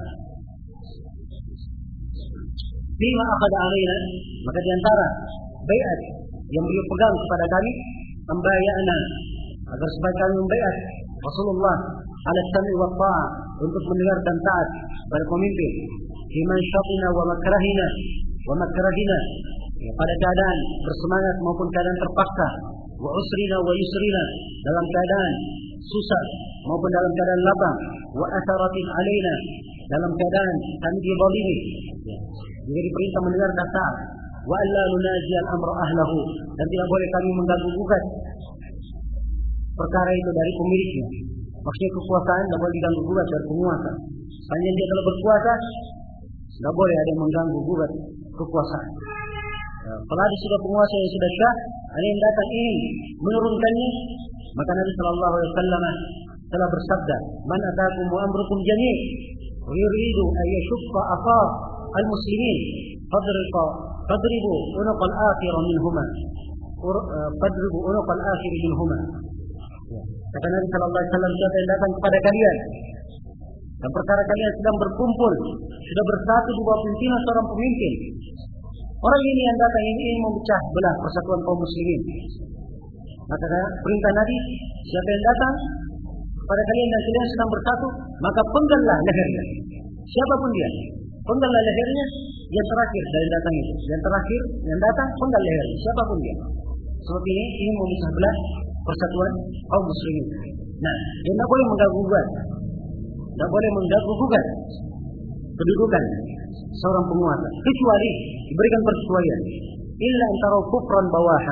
bima akhada alaina, maka diantara baiat yang beliau pegang kepada kami, membayana, agar supaya kami membaiat Rasulullah ala sami wa ta'a, untuk mendengar dan taat pada pemimpin, iman syatina wa makrahina wa makrahina, ya, pada keadaan bersemangat maupun keadaan terpaksa, wa usrina wa yusrina, dalam keadaan susah maupun dalam keadaan lapang, wa atharatin alaina, dalam keadaan kami dizalimi, ya, juga diperintah mendengar dan taat, wa alla nunaji al-amra ahlahu, dan tidak boleh kami mengganggu gugat perkara itu dari pemiliknya. Maksudnya kekuasaan tidak boleh diganggu gugat dari penguasa. Sepanjang dia telah berkuasa, tidak boleh ada yang mengganggu gugat kekuasaan. Ya, kalau ada sudah penguasa yang sudah syah, ada yang datang ingin menurunkannya, maka Nabi Sallallahu Alaihi Wasallam telah bersabda, man atakum wa amrukum jami' wa yuridu an yashqa aqa al-muslimin fadribu fadribu unuq al-akhir minhuma fadribu unuq al-akhir minhuma. Kata Nabi Sallallahu Alaihi Wasallam, siapa yang datang kepada kalian dan perkara kalian sedang berkumpul, sudah bersatu di bawah pimpinan seorang pemimpin, orang ini yang datang ini ingin memecah belah persatuan kaum muslimin, maka perintah Nabi, siapa yang datang pada kalian dan kalian sedang bersatu, maka penggallah lehernya, siapapun dia, penggallah lehernya. Yang terakhir dari datang itu, yang terakhir yang datang penggal lehernya, siapapun dia. Sebab ini ingin memecah belah persatuan kaum muslimin. Nah, dia tidak boleh mengganggu gugat, tidak boleh mengganggu gugat kedudukan seorang penguasa, kecuali diberikan persesuaian. Illa antara kufran bawahan,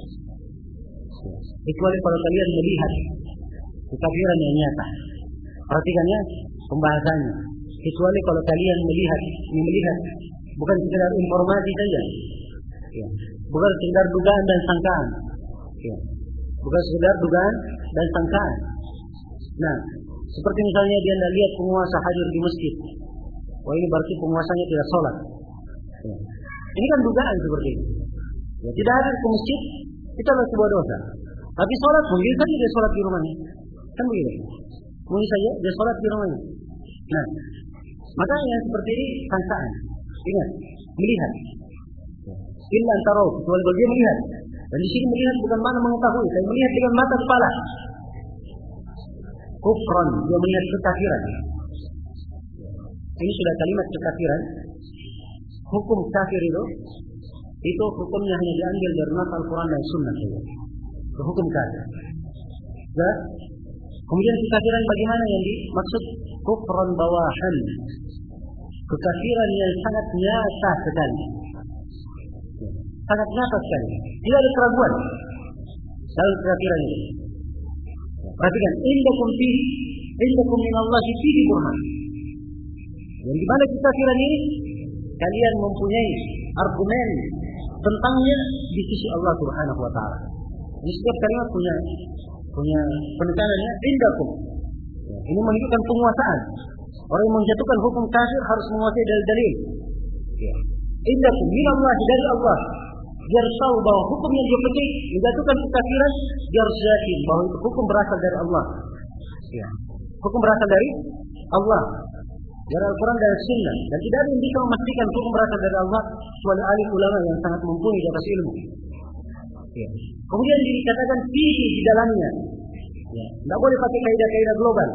kecuali kalau kalian melihat kekafiran yang nyata. Perhatikan ya pembahasannya. Kecuali kalau kalian melihat, melihat bukan sekedar informasi saja, ya, bukan sekedar dugaan dan sangkaan, ya, bukan sekedar dugaan dan sangkaan. Nah, seperti misalnya dia tidak lihat penguasa hadir di masjid, wah ini berarti penguasanya tidak sholat. Ya. Ini kan dugaan seperti ini. Ya, tidak hadir ke masjid itu adalah sebuah dosa. Tapi sholat mungkin saja dia sholat di rumahnya, kan begitu? Mungkin saja dia sholat di rumahnya. Nah, maka yang seperti ini sangkaan. Ingat, melihat. Illa antara kecuali kalau dia melihat. Dan di sini melihat bukan mana mengetahui, tapi melihat dengan mata kepala. Kufran, dia melihat kekafiran. Ini sudah kalimat kekafiran. Hukum kafir itu, itu hukumnya hanya diambil dari nas Al-Quran dan Sunnah saja. Itu hukum kafir. Ya. Kemudian kekafiran bagaimana yang dimaksud? Kufran bawahan, kekafiran yang sangat nyata sekali, sangat nyata sekali, tidak ada keraguan dalam kekafiran ini. Perhatikan, indakum fihi, indakum minallahi fihi burhan. Yang di mana kekafiran ini, kalian mempunyai argumen tentangnya di sisi Allah Subhanahu Wa Taala. Ini setiap kalimat punya punya penekanannya indakum. Ini menunjukkan penguasaan. Orang yang menjatuhkan hukum kafir harus menguasai dalil-dalil. Indakum minallahi, dari Allah. Dia harus tahu bahwa hukum yang dia petik menjatuhkan kekafiran, dia harus yakin bahwa itu hukum berasal dari Allah. Ya. Hukum berasal dari Allah, dari Al-Quran dan Sunnah, dan tidak ada yang bisa memastikan hukum berasal dari Allah kecuali alim ulama yang sangat mumpuni di atas ilmu. Ya. Kemudian dikatakan fihi, di dalamnya. Ya. Tidak boleh pakai kaidah-kaidah global.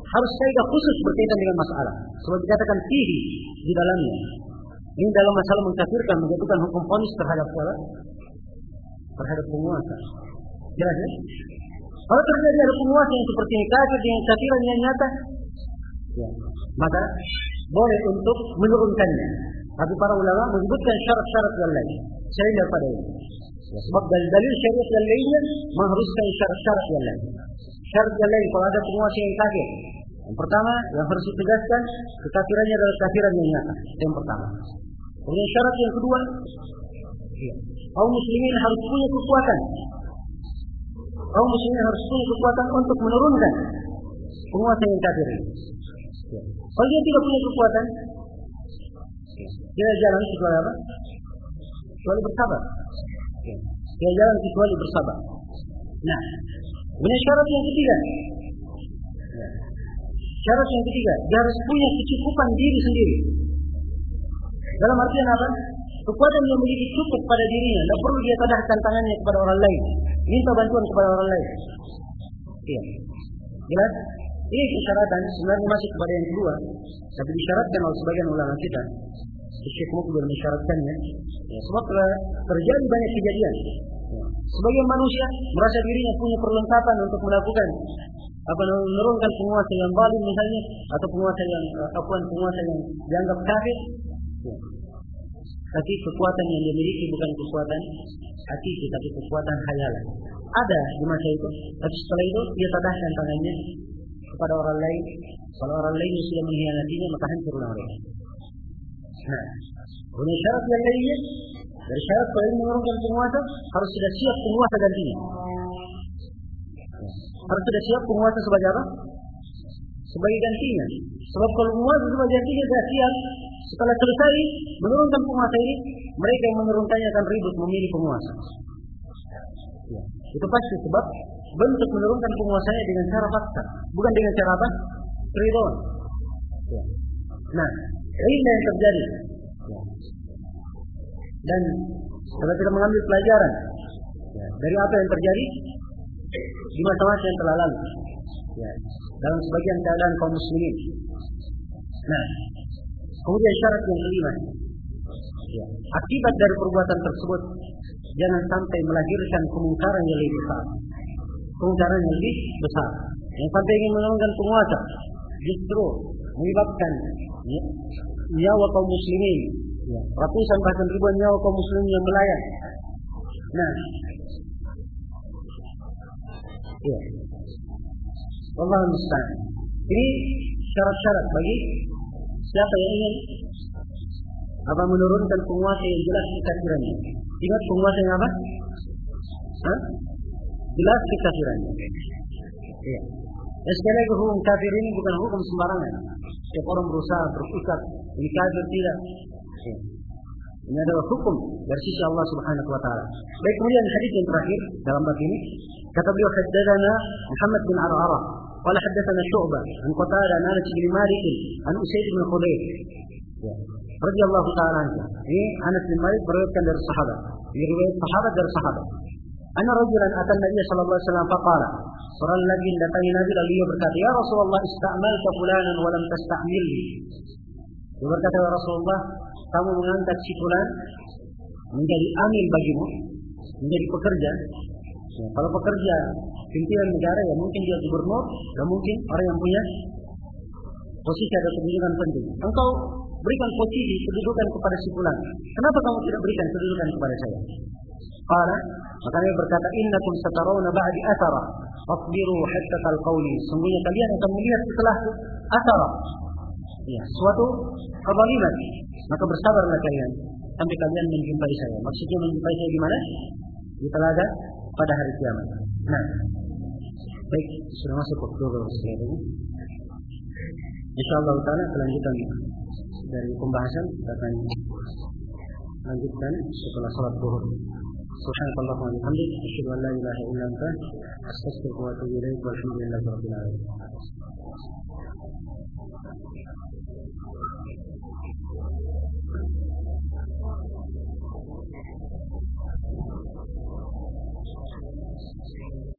harus kaidah khusus berkaitan dengan masalah. Sebab dikatakan fihi di dalamnya. Ini dalam masalah mengkafirkan, menjatuhkan hukum vonis terhadap siapa? Terhadap penguasa. Jelas ya? Kalau terjadi ada penguasa yang seperti ini kafir dengan kafiran yang nyata, ya, maka boleh untuk menurunkannya. Tapi para ulama menyebutkan syarat-syarat yang lain selain daripada ini. Ya, sebab dalil syariat yang lainnya mengharuskan syarat-syarat yang lain. Syarat yang lain kalau ada penguasa yang kafir, yang pertama yang harus ditegaskan kekafirannya adalah kafiran yang nyata. Yang pertama. Kemudian syarat yang kedua, ya, kaum muslimin harus punya kekuatan. Kaum muslimin harus punya kekuatan untuk menurunkan penguasa yang kafir ini. Ya. Kalau dia tidak punya kekuatan, dia jalan kecuali apa? Kecuali bersabar. Ya. Dia jalan kecuali bersabar. Nah, kemudian syarat yang ketiga. Ya. Syarat yang ketiga, dia harus punya kecukupan diri sendiri. Dalam artian apa? Kekuatan yang memiliki cukup pada dirinya, tidak perlu dia tadahkan tangannya kepada orang lain, minta bantuan kepada orang lain. Iya. Jelas? Ini persyaratan sebenarnya masih kepada yang kedua, tapi disyaratkan oleh sebagian ulama kita. Syekh Mukbil mensyaratkannya. Ya, sebab terjadi banyak kejadian. Ya. Sebagian manusia merasa dirinya punya perlengkapan untuk melakukan apa menurunkan penguasa yang zalim misalnya, atau penguasa yang apa penguasa yang dianggap kafir. Ya. Tapi kekuatan yang dia miliki bukan kekuatan hakiki, tapi kekuatan khayalan. Ada di masa itu, tapi setelah itu dia tadahkan tangannya kepada orang lain. Kalau orang lain sudah mengkhianatinya, maka hancurlah mereka. Nah, kemudian syarat yang lainnya, dari syarat kalau menurunkan penguasa harus sudah siap penguasa gantinya. Harus sudah siap penguasa sebagai apa? Sebagai gantinya. Sebab kalau penguasa sebagai gantinya sudah siap, setelah selesai menurunkan penguasa ini, mereka yang menurunkannya akan ribut memilih penguasa. Ya, itu pasti sebab bentuk menurunkan penguasanya dengan cara paksa, bukan dengan cara apa? Keridhaan. Ya. Nah, ini yang terjadi. Ya. Dan kalau kita mengambil pelajaran ya, dari apa yang terjadi di masa-masa yang telah lalu, ya, dalam sebagian keadaan kaum muslimin. Nah, kemudian syarat yang kelima, ya, akibat dari perbuatan tersebut jangan sampai melahirkan kemungkaran yang lebih besar. Kemungkaran yang lebih besar. Yang sampai ingin menurunkan penguasa, justru menyebabkan ya, nyawa kaum muslimin, ya, ratusan bahkan ribuan nyawa kaum muslimin yang melayang. Nah, ya, Allah musta'an. Ini syarat-syarat bagi siapa yang ingin apa menurunkan penguasa yang jelas kekafirannya. Ingat penguasa yang apa? Hah? Jelas kekafirannya. Ya. Dan sekali lagi hukum kafir ini bukan hukum sembarangan. Setiap orang berusaha bersikap ini kafir tidak. Ya. Ini adalah hukum dari sisi Allah Subhanahu wa taala. Baik, kemudian hadis yang terakhir dalam bab ini kata beliau haddatsana Muhammad bin Ar'arah qala haddatsana Syu'bah an Qatadah an Anas bin Malik an Usayd bin Khudayr. Ya. Radhiyallahu ta'ala anhu. Ini Anas bin Malik meriwayatkan dari sahabat. Ini riwayat sahabat dari sahabat. Anna rajulan atan Nabi sallallahu alaihi wasallam faqala. Seorang lagi mendatangi Nabi lalu dia berkata, "Ya Rasulullah, ista'malta fulanan wa lam tasta'milni." Dia berkata, "Ya Rasulullah, kamu mengangkat si fulan menjadi amil bagimu, menjadi pekerja. Ya, kalau pekerja pimpinan negara ya mungkin dia gubernur, dan mungkin orang yang punya posisi atau kedudukan penting. Engkau berikan posisi kedudukan kepada si fulan. Kenapa kamu tidak berikan kedudukan kepada saya?" Qala, maka dia berkata, "Innakum satarawna ba'di athara, fasbiru hatta talqawli." Sungguhnya kalian akan melihat setelahku athara. Ya, suatu kezaliman. Maka bersabarlah kalian sampai kalian menjumpai saya. Maksudnya menjumpai saya di mana? Di telaga pada hari kiamat. Nah, baik, sudah masuk waktu ini. Insyaallah taala kelanjutan dari pembahasan kita akan lanjutkan setelah salat zuhur. Subhanallah wa bihamdihi, asyhadu an la ilaha illa anta, astaghfiruka wa atubu ilaik, walhamdulillahi rabbil alamin.